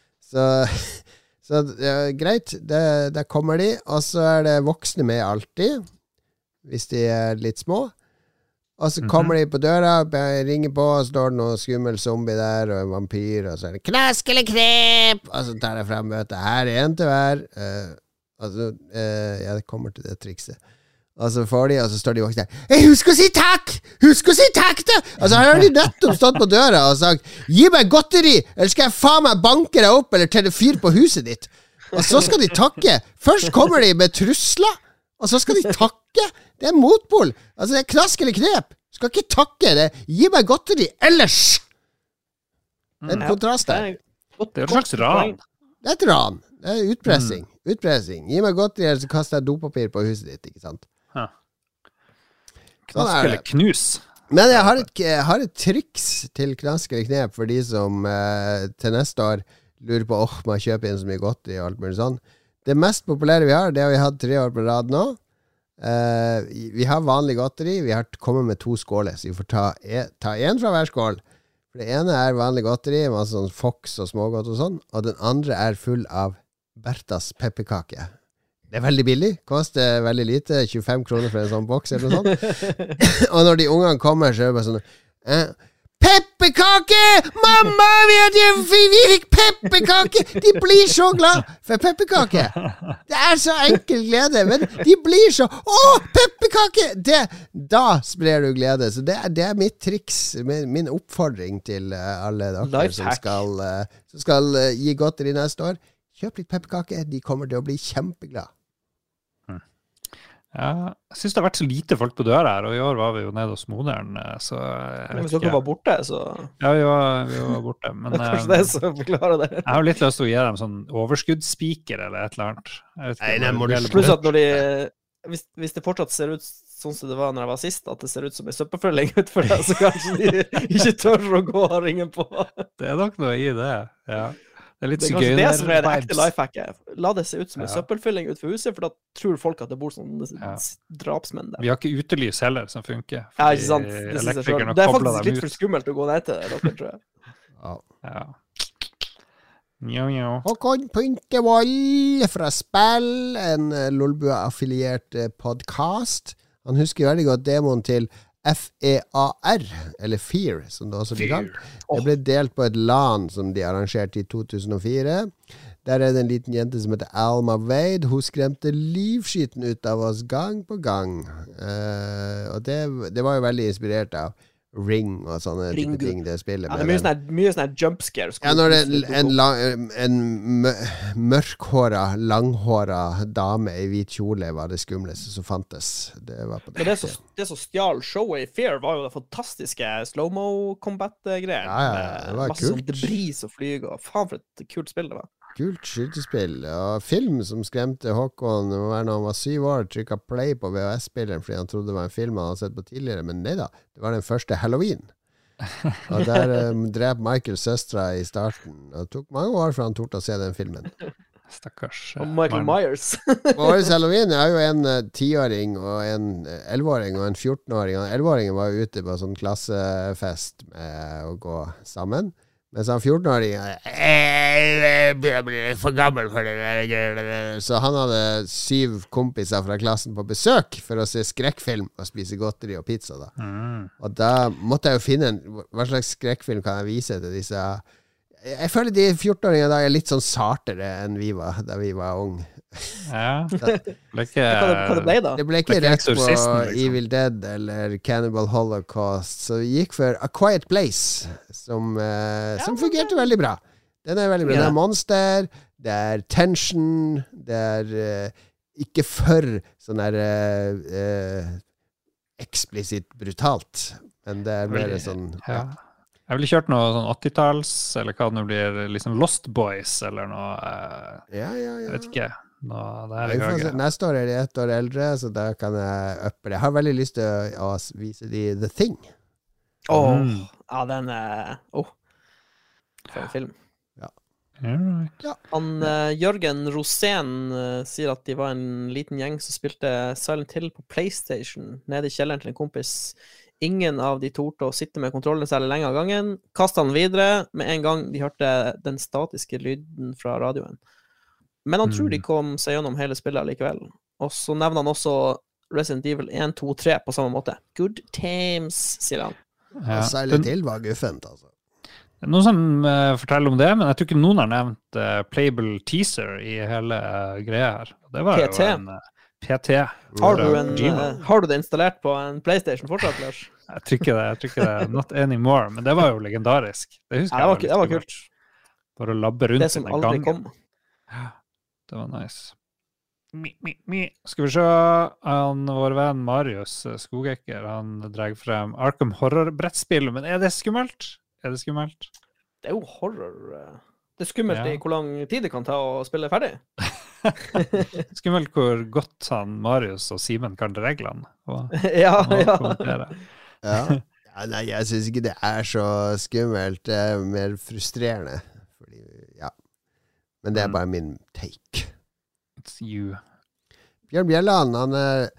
Så greit, der kommer de, og så er det voksne med alltid, hvis de er litt små. Og så kommer de på døra, ringer på, og står det noen skummel zombie der, og en vampyr, og så er det knask eller knep! Og så tar jeg frem møtet, her er en til hver. Jeg kommer til det trikset. Og så får de, og så står de voksne der. Hey, husk å si takk! Husk å si takk da! Altså, her har de nettopp stått på døra og sagt, gi meg godteri, eller skal jeg faen meg banke deg opp, eller tenne fyr på huset ditt. Og så skal de takke. Først kommer de med trusler, og så skal de takke. Det er motpol. Altså, det er knask eller knep. Du skal ikke takke det. Gi meg godteri, ellers! Det er en kontrast der. Det er en slags ran. Det er et ran. Det er utpressing. Utpressing. Gi meg godteri, eller så kaster jeg dopapir på huset ditt, ikke sant? Knask eller knus. Men jeg har et triks til knask eller knep for de som til neste år lurer på må jeg kjøpe inn så mye godteri og alt mulig sånn. Det mest populære vi har, det har vi hatt 3 år på rad nå. Vi har vanlig godteri. Vi har kommet med 2 skåler, så vi får ta en fra hver skål. For det ene er vanlig godteri, masse sånn Fox og smågodt og sånn, og den andre er full av Bertas pepperkake. Det er veldig billig, koster veldig lite, 25 kroner for en sånn boks eller noe sånt. Og når de ungene kommer, så er det bare sånn pepperkake! Mamma, vi fikk pepperkake! De blir så glad for pepperkake. Det er så enkel glede, men de blir så pepperkake! Da sprer du glede. Så det er mitt triks, min oppfordring til alle dere som skal gi godteri neste år. Kjøp litt pepperkake, de kommer til å bli kjempeglad. Ja, jeg synes det har vært så lite folk på døra her, og i år var vi jo nede hos moderen, så hvis dere var borte, så... Ja, vi var borte, men... Kanskje det som forklarer det. Jeg har jo litt lyst til å gi dem sånn overskuddsspeaker eller et eller annet. Nei, det må du pluss at når hvis det fortsatt ser ut sånn som det var når jeg var sist, at det ser ut som en søppelføling utfor deg, så kanskje de ikke tør å gå og ringe på. Det er nok noe i det, ja. Det er litt det er kanskje det som er det ekte lifehacket. La det se ut som en søppelfylling utenfor huset, for da tror folk at det bor sånn drapsmenn der. Vi har ikke utelys heller som funker. Ja, ikke sant. Det er faktisk litt for skummelt å gå ned til dere, tror jeg. Ja. Håkon Punkevold fra Spill, en Lolbua-affiliert podcast. Han husker veldig godt demoen til FEAR, eller FEAR, som det også blir kalt. Det ble delt på et LAN som de arrangerte i 2004. Der er det en liten jente som heter Alma Wade. Hun skremte livskiten ut av oss gang på gang. Og det var jo veldig inspirert av Ring og sånne type ting det spillet. Ja, det er mye sånne jump scares. Ja, når det en mørkhåra, langhåra dame i hvit kjole var det skumleste som fantes. Det var på det. Men det som stjal showet i Fear var jo det fantastiske slow-mo combat-greier. Ja, det var masse kult. Sånn debris og flyg, og faen for et kult spill det var. Kult skytespill. Og film som skremte Håkon når han var 7 år, trykket play på VHS-spilleren fordi han trodde det var en film han hadde sett på tidligere, men nei da, det var den første Halloween. Og der drep Michael søstra i starten, og det tok mange år før han torde å se den filmen. Stakkars. Og Michael Myers. Årets Halloween er jo en 10-åring og en 11-åring og en 14-åring. 11-åringen var jo ute på sånn klassefest med å gå sammen. Mens han 14-åringen blir for gammel for det. Så han hadde 7 kompiser fra klassen på besøk for å se skrekkfilm og spise godteri og pizza da. Og da måtte jeg jo finne hva slags skrekkfilm kan jeg vise til disse. Jeg føler de 14-åringene da er litt sånn sartere enn vi var da vi var unge. Ja. Hva det ble da? Det ble ikke rett på liksom. Evil Dead eller Cannibal Holocaust, så vi gikk for A Quiet Place, som fungerte veldig bra. Den er veldig bra. Det er monster, det er tension, det er ikke for sånn der eksplisitt brutalt, men det er mer sånn Jeg ville kjørt noe sånn 80-talls, eller hva det nå blir, liksom Lost Boys, eller noe, jeg vet ikke. Det er høyere. Neste år er de 1 år eldre, så da kan jeg uppe det. Jeg har veldig lyst til å vise de The Thing. Ja, den for en film. Ja. Right. Ja. Jørgen Rosén sier at de var en liten gjeng som spilte Silent Hill på PlayStation nede i kjelleren til en kompis. Ingen av de torde å sitte med kontrollen særlig lenge av gangen. Kastet den videre med en gang de hørte den statiske lyden fra radioen. Men han tror de kom seg gjennom hele spillet likevel. Og så nevner han også Resident Evil 1, 2, 3 på samme måte. Good times, sier han. Ja. Silent Hill var guffent, altså. Noen som forteller om det, men jeg tror ikke noen har nevnt playable teaser i hele greia her. Det var PT. Jo en PT. Har du det installert på en PlayStation fortsatt, Lars? Jeg tror ikke det. Not anymore, men det var jo legendarisk. Det husker jeg. Det var kult. Bare å labbe rundt det som aldri kom. Ja, det var nice. Skal vi se, vår venn Marius Skogekker, han drar frem Arkham Horror-brettspill, men er det skummelt? Det er jo horror. Det er skummelt i hvor lang tid det kan ta å spille ferdig. Skummelt hvor godt Marius og Simen kan reglene. Ja. Nei, jeg synes ikke det er så skummelt. Det er mer frustrerende. Fordi, men det er bare min take. It's you. Bjørn Bjelland, han er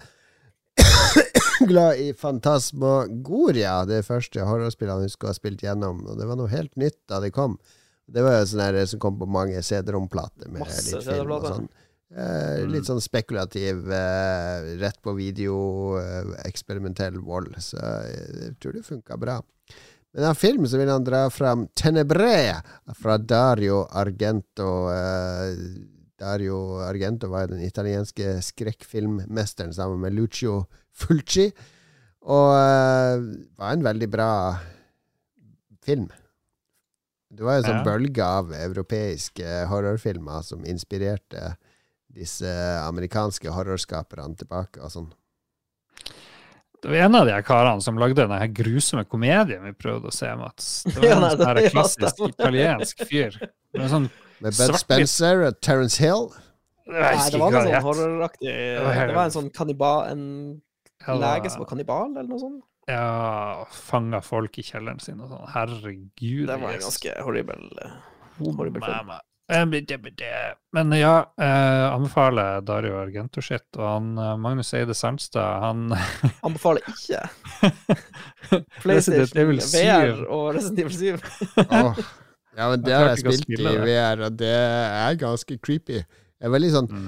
glad i Fantasmagoria, det første horrorspillet han husker å ha spilt gjennom, og det var noe helt nytt da det kom. Det var jo sånn her som kom på mange CD-romplater med litt film og sånn. Litt sånn spekulativ, rett på video, eksperimentell vold, så jeg tror det funket bra. Men av film så vil han dra frem Tenebrae fra Dario Argento. Dario Argento var den italienske skrekkfilmmesteren sammen med Lucio Fulci, og var en veldig bra film. Det var en sånn bølge av europeiske horrorfilmer som inspirerte disse amerikanske horrorskaperne tilbake og sånn. Det var en av de her karene som lagde denne her grusomme komedien vi prøvde å se, Mats. Det var en sånn her klassisk italiensk fyr. Sånn med Bud Spencer og Terence Hill? Nei, det var noe sånn horroraktig. Det var en sånn kannibal, en lege som var kannibal, eller noe sånt. Ja, fanget folk i kjelleren sin og sånn. Herregud. Det var en ganske horribel film. Men ja, anbefaler Dario Argento-shit, og han, Magnus Eide Sandstad, han anbefaler ikke PlayStation, VR og Resident Evil 7. Ja, men det har jeg spilt i VR, og det er ganske creepy. Det er veldig sånn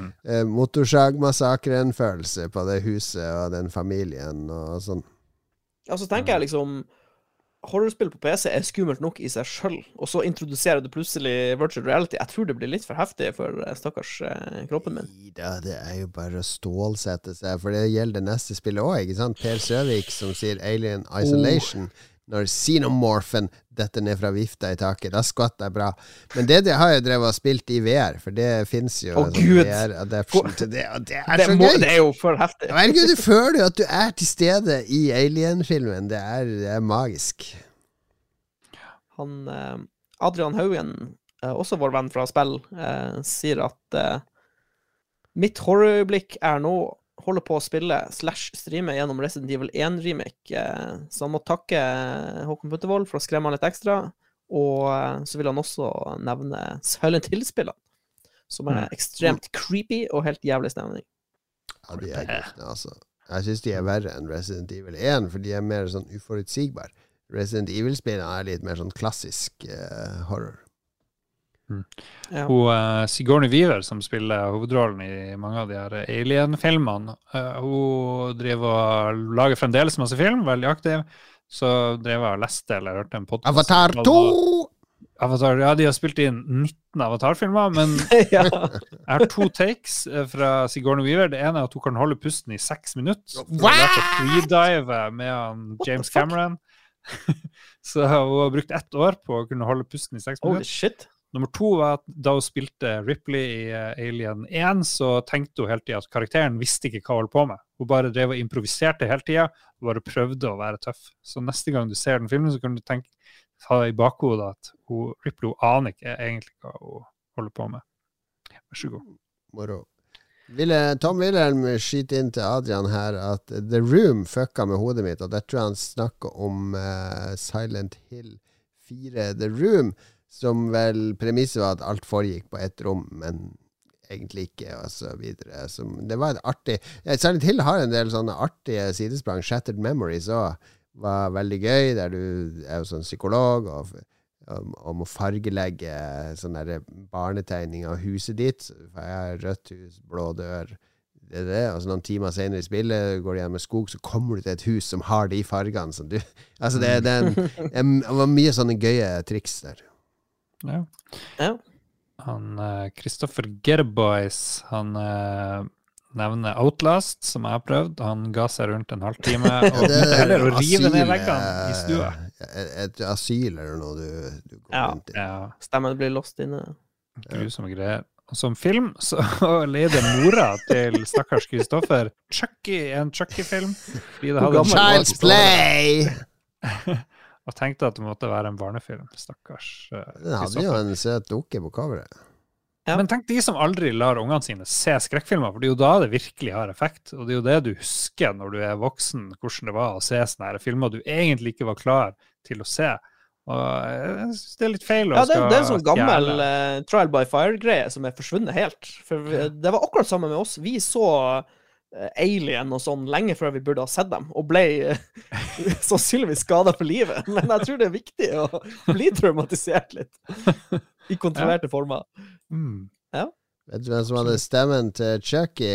motorsagmassakren-følelse på det huset og den familien og sånn. Ja, så tenker jeg liksom horrorspill på PC er skummelt nok i seg selv, og så introduserer du plutselig virtual reality. Jeg tror det blir litt for heftig for stakkars kroppen min. Ja, det er jo bare å stålsette seg, for det gjelder det neste spillet også, ikke sant? Per Søvik som sier Alien Isolation, når Xenomorphen detter ned fra vifta i taket, da skvatt det bra. Men det har jeg drevet og spilt i VR, for det finnes jo VR-adaption til det, og det er så gøy! Det er jo for heftig. Herregud, du føler at du er til stede i Alien-filmen. Det er magisk. Adrian Haugen, også vår venn fra spill, sier at mitt horrorblikk er nå holder på å spille /streame gjennom Resident Evil 1 remake, så han må takke Håkon Puntervold for å skremme han litt ekstra, og så vil han også nevne Silent Hill-spillene, som er ekstremt creepy og helt jævlig stemning. Ja, de er gøyne, altså. Jeg synes de er verre enn Resident Evil 1, for de er mer sånn uforutsigbar. Resident Evil-spillene er litt mer sånn klassisk horror. Ja. Sigourney Weaver, som spiller hovedrollen i mange av de her Alien-filmene, hun driver og lager fremdeles masse film, veldig aktiv, så drev jeg og leste eller hørte en podcast. Avatar 2! Avatar, ja, de har spilt inn 19 Avatar-filmer, men jeg har 2 takes fra Sigourney Weaver. Det ene er at hun kan holde pusten i 6 minutter. Hun har lært å freedive med James Cameron. Så hun har brukt 1 år på å kunne holde pusten i 6 minutter. Holy shit! Nummer 2 var at da hun spilte Ripley i Alien 1, så tenkte hun hele tiden at karakteren visste ikke hva hun holdt på med. Hun bare drev og improviserte hele tiden, og bare prøvde å være tøff. Så neste gang du ser den filmen, så kan du ha i bakhodet at Ripley aner ikke egentlig hva hun holder på med. Vær så god. Moro. Tom Wilhelm skyter inn til Adrian her at The Room fucka med hodet mitt, og det tror jeg han snakker om Silent Hill 4 The Room, som vel premisset var at alt foregikk på ett rom, men egentlig ikke, og så videre. Det var et artig... Silent Hill har en del sånne artige sidesprang. Shattered Memories også var veldig gøy, der du er jo sånn psykolog, og må fargelegge sånne der barnetegning av huset ditt. Jeg har rødt hus, blå dør, det. Og så noen timer senere i spillet går du gjennom en skog, så kommer du til et hus som har de fargene som du... Altså, det var mye sånne gøye triks der. Ja. Han Christopher Gerbois, han nevner Outlast, som jeg har prøvd. Han ga seg rundt en halvtime, og begynte heller å rive ned veggene i stua. Et asyl eller noe du går rundt i. Ja. Stemmen blir låst inne. Grusomme greier. Og som film så leide mora til stakkars Kristoffer en Chucky-film. Child's Play! Og tenkte at det måtte være en barnefilm. Stakkars Den hadde jo en søt dukke på coveret. Ja. Men tenk de som aldri lar ungene sine se skrekkfilmer, for det er jo da det virkelig har effekt, og det er jo det du husker når du er voksen, hvordan det var å se sånne her filmer du egentlig ikke var klar til å se. Og jeg synes det er litt feil å det er en sånn gammel Trial by Fire-greie som er forsvunnet helt. For det var akkurat samme med oss. Vi så Alien og sånn lenge før vi burde ha sett dem, og ble sannsynligvis skadet for livet. Men jeg tror det er viktig å bli traumatisert litt i kontrollerte former. Ja. Vet du hvem som hadde stemmen til Chucky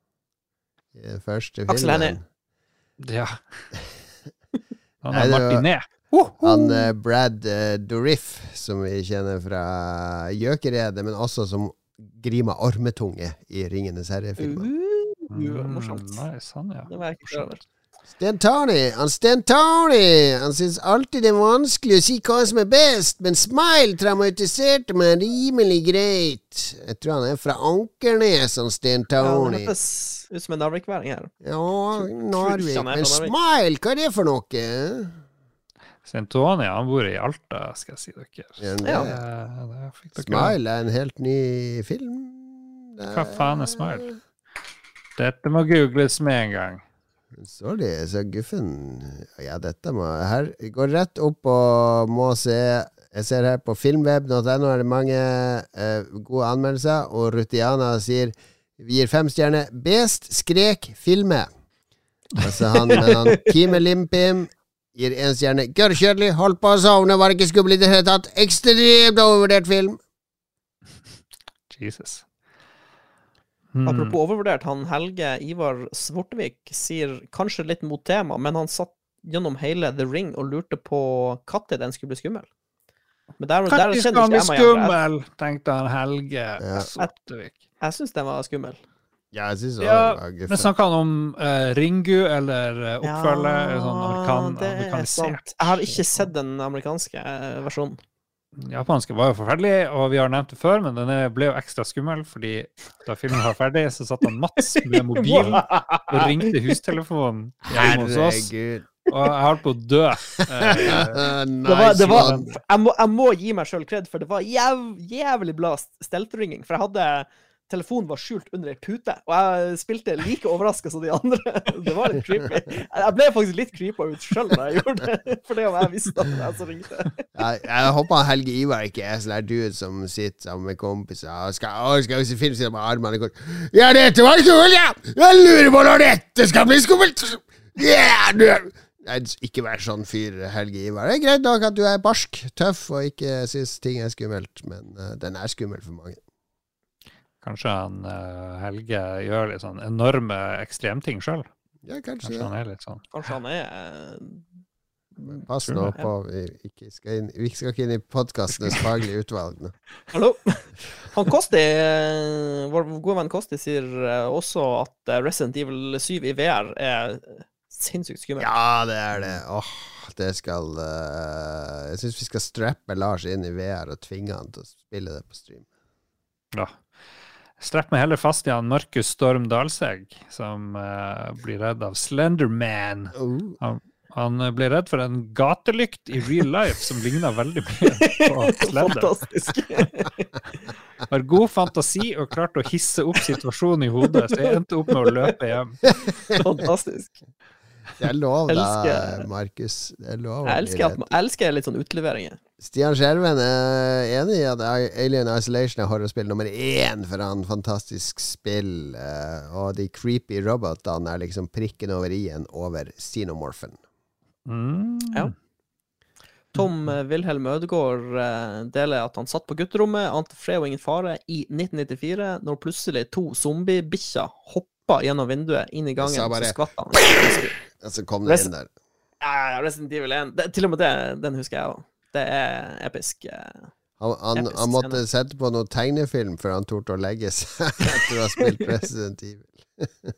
i den første filmen? Aksel Hennie. Ja. Han er Martinet. Han Brad Dourif, som vi kjenner fra Gjøkeredet, men også som Grima Ormetunge i Ringenes Herre-filmen. Morsomt. Nice, han, ja. Det var ikke klar over. Sten Tony, han synes alltid det er vanskelig å si hva som er best, men Smile traumatiserte meg rimelig greit. Jeg tror han er fra Ankernes, han Sten Tony. Ja, det høres ut som en Narvik-væring her. Ja, Narvik. Men Smile, hva er det for noe? Sten Tony, han bor i Alta, skal jeg si dere. Smile er en helt ny film. Hva faen er Smile? Dette må googles med en gang. Sorry, så guffen. Ja, dette må her går rett opp og må se. Jeg ser her på filmweb.no er det mange gode anmeldelser, og Rutiana sier vi gir 5 stjerner. Best skrek filme. Altså han Kime Limpim gir 1 stjerne. Gørkjødelig, holdt på å sovne, var ikke skummel i det hele tatt. Ekstremt overvurdert film. Jesus. Apropos overvurdert, han Helge Ivar Svortevik sier kanskje litt mot tema, men han satt gjennom hele The Ring og lurte på når den skulle bli skummel. Men der skal han bli skummel, tenkte han Helge Svortevik. Jeg synes den var skummel. Ja, jeg synes det var men snakker han om Ringu eller oppfølger sånn amerikanisert? Jeg har ikke sett den amerikanske versjonen. Japanske var jo forferdelig, og vi har nevnt det før, men den ble jo ekstra skummel, fordi da filmen var ferdig, så satt han Mats med mobilen og ringte hustelefonen hjemme hos oss, og jeg holdt på å dø. Jeg må gi meg selv kred, for det var jævlig blast steltringing, for jeg hadde telefonen var skjult under en pute, og jeg spilte like overrasket som de andre. Det var litt creepy. Jeg ble faktisk litt creepy ut selv da jeg gjorde det, for det var jeg visste at det så ringte. Jeg håper Helge Ivar ikke er sånn der dude som sitter sammen med kompiser og skal vi se film siden med armene i kort. Ja, dette var skummelt, ja! Jeg lurer på når dette skal bli skummelt! Ikke vær sånn fyr, Helge Ivar. Det er greit nok at du er barsk, tøff, og ikke synes ting er skummelt, men den er skummel for mange. Kanskje han Helge gjør litt sånn enorme ekstremting selv? Ja, kanskje han er litt sånn. Kanskje han er... Pass nå på, vi skal ikke inn i podcastenes faglige utvalg nå. Hallo? Han Kosti, vår gode venn Kosti, sier også at Resident Evil 7 i VR er sinnssykt skummelt. Ja, det er det. Det skal... jeg synes vi skal strappe Lars inn i VR og tvinge han til å spille det på stream. Ja. Strapp meg heller fast i han Markus Storm Dalsegg, som blir redd av Slenderman. Han ble redd for en gatelykt i real life som lignet veldig mye på sledde. Fantastisk. Har god fantasi og klarte å hisse opp situasjonen i hodet, så jeg endte opp med å løpe hjem. Fantastisk. Det er lov da, Elsker- Markus. Det er lov. Jeg elsker litt sånn utleveringer. Stian Skjerven er enig i at Alien Isolation er horrorspill nummer 1 for han fantastisk spill, og de creepy robotene er liksom prikken over i-en over Xenomorphen. Ja. Tom Wilhelm Ødegård deler at han satt på gutterommet, ante fred og ingen fare i 1994, når plutselig 2 zombie-bikkjer hoppet gjennom vinduet inn i gangen, Jeg sa bare- så skvatt han. Og så kom det inn der. Ja, Resident Evil 1. Til og med den husker jeg også. Det er episk. Han måtte sette på noe tegnefilm før han torde å legge seg etter å ha spilt Resident Evil.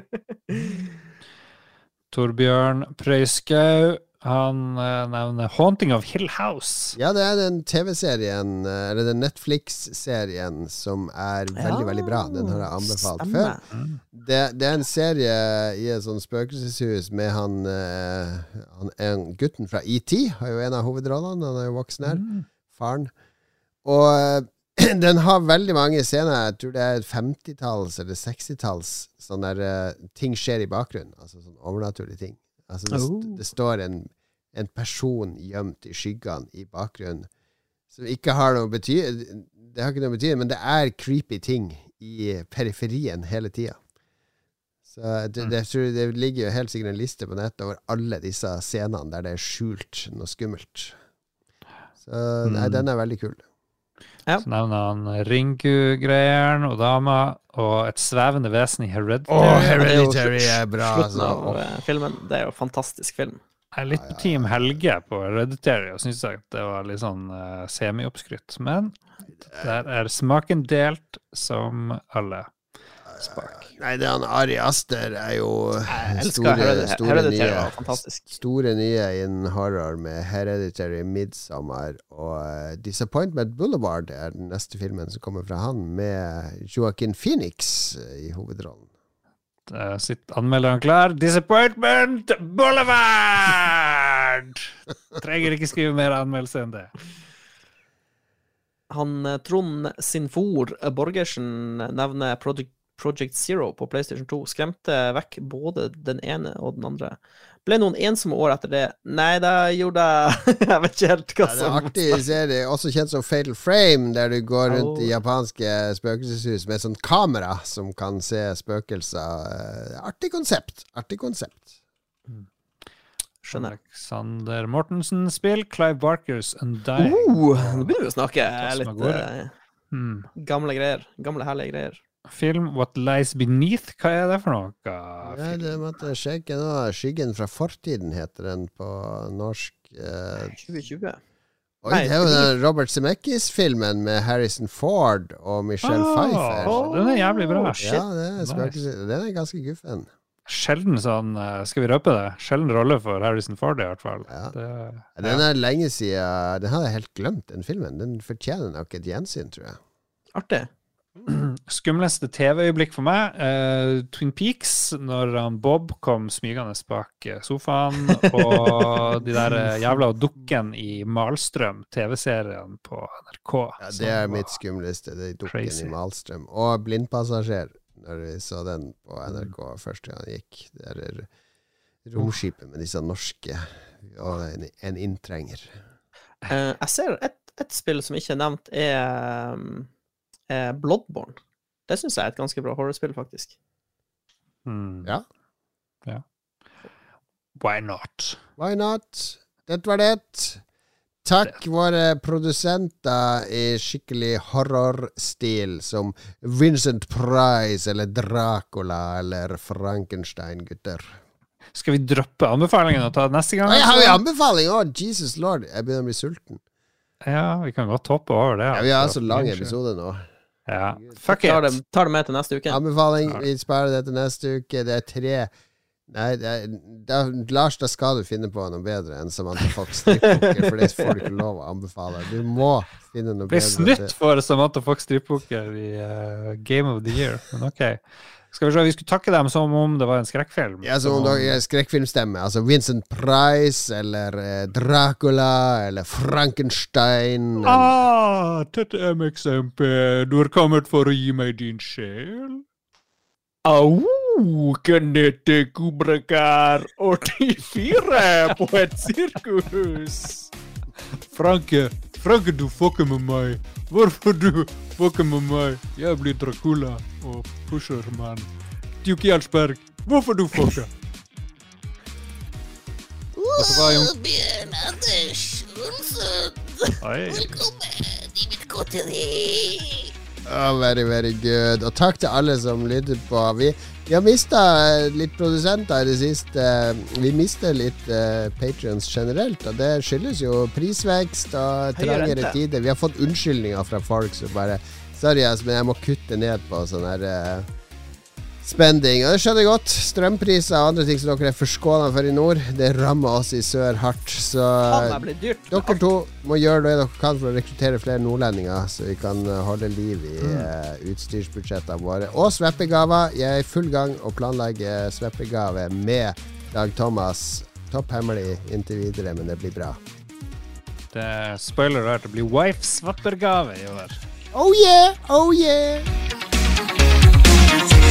Torbjørn Prøyskau, han nevner Haunting of Hill House. Ja, det er den TV-serien, eller den Netflix-serien som er veldig, veldig bra. Den har jeg anbefalt før. Det er en serie i et sånt spøkelseshus med han gutten fra E.T. har jo en av hovedrollene. Han er jo voksen her. Faren. Og den har veldig mange scener. Jeg tror det er 50-talls eller 60-talls sånne der ting skjer i bakgrunnen. Altså sånne overnaturlige ting. Altså det står en person gjemt i skyggene i bakgrunnen som ikke har noe betydning. Det har ikke noe betydning, men det er creepy ting i periferien hele tiden. Så jeg tror det ligger jo helt sikkert en liste på nettet over alle disse scenene der det er skjult noe skummelt. Så nei, den er veldig kul. Ja. Så nevner han Ringu-greieren og dama og et svevende vesen i Hereditary. Hereditary er bra. Slutten av filmen. Det er jo en fantastisk film. Jeg er litt på Team Helge på Hereditary og synes jeg det var litt sånn semi-oppskrytt. Men der er smaken delt som alle spak. Nei, det er han Ari Aster er jo store nye innen horror med Hereditary, Midsommar og Disappointment Boulevard er den neste filmen som kommer fra han med Joaquin Phoenix i hovedrollen. Der sitter anmelderen klar. Disappointment Boulevard! Trenger ikke skrive mer anmeldelse enn det. Han Trond Sinfor Borgersen nevner Project Zero på PlayStation 2. Skremte vekk både den ene og den andre. Ble noen ensomme år etter det? Nei, da gjorde jeg vet ikke helt hva som... Det er artig serie, også kjent som Fatal Frame, der du går rundt i japanske spøkelseshus med sånn kamera som kan se spøkelser. Artig konsept. Skjønner. Alexander Mortensen spill Clive Barkers Undying. Nå begynner vi å snakke litt gamle herlige greier. Film What Lies Beneath, hva er det for noe? Ja, det måtte jeg sjekke nå. Skyggen fra fortiden heter den på norsk. 2020. Oi, det er jo den Robert Zemeckis-filmen med Harrison Ford og Michelle Pfeiffer. Den er jævlig bra. Ja, den er ganske guffen. Sjelden sånn, skal vi røpe det? Sjelden rolle for Harrison Ford i hvert fall. Ja. Den er lenge siden. Den hadde jeg helt glemt, den filmen. Den fortjener nok et gjensyn, tror jeg. Artig. Skumleste TV-øyeblikk for meg Twin Peaks, når Bob kom smygende bak sofaen, og de der jævla dukken i Malstrøm TV-serien på NRK. Ja, det er mitt skumleste, det er dukken i Malstrøm. Og Blindpassasjer, når vi så den på NRK første gang jeg gikk. Det er romskipet med disse norske, og en inntrenger. Jeg ser et spill som ikke er nevnt Bloodborne. Det synes jeg er et ganske bra horrorspill, faktisk. Ja. Why not? Why not? Det var det. Takk våre produsenter i skikkelig horrorstil som Vincent Price eller Dracula eller Frankenstein, gutter. Skal vi droppe anbefalingen og ta det neste gang? Jeg har jo anbefaling! Jesus Lord, jeg begynner å bli sulten. Ja, vi kan godt hoppe over det. Ja, vi har så lang episode nå. Ja, fuck it. Tar det med til neste uke. Anbefaling, vi sparer det til neste uke. Det er 3. Nei, Lars, da skal du finne på noe bedre enn Samantha Fox strippoker, for det får du ikke lov å anbefale. Du må finne noe bedre. Det blir snytt for Samantha Fox strippoker i Game of the Year, men ok. Skal vi se, vi skulle takke dem som om det var en skrekkfilm. Ja, som om det er skrekkfilmstemme. Altså Vincent Price, eller Dracula, eller Frankenstein. Dette er MXMP. Du har kommet for å gi meg din sjel. Au, Kanette Kubrakar 84 på et sirkus. Franke, du fucker med meg. Hvorfor du fucker med meg? Jeg blir Dracula og pusherman. Duke Jarlsberg, hvorfor du fucker? Bjørn Anders Olsen. Velkommen i mitt godteri. Very, very good. Og takk til alle som lytter på. Vi har mistet litt produsenter i det siste. Vi mister litt Patreons generelt, og det skyldes jo prisvekst og trangere tider. Vi har fått unnskyldninger fra folk som bare sorry, men jeg må kutte ned på sånn her spending. Og det skjønner jeg godt. Strømpriser og andre ting som dere er forskånet for i nord, det rammer oss i sør hardt. Så dere to må gjøre det dere kan for å rekruttere flere nordlendinger, så vi kan holde liv i utstyrsbudsjettene våre. Og sveppegaver. Jeg er i full gang å planlegge sveppegave med Dag Thomas. Topphemmelig inntil videre, men det blir bra. Det spoiler rart, det blir wife-sveppergave i år. Oh yeah! Oh yeah!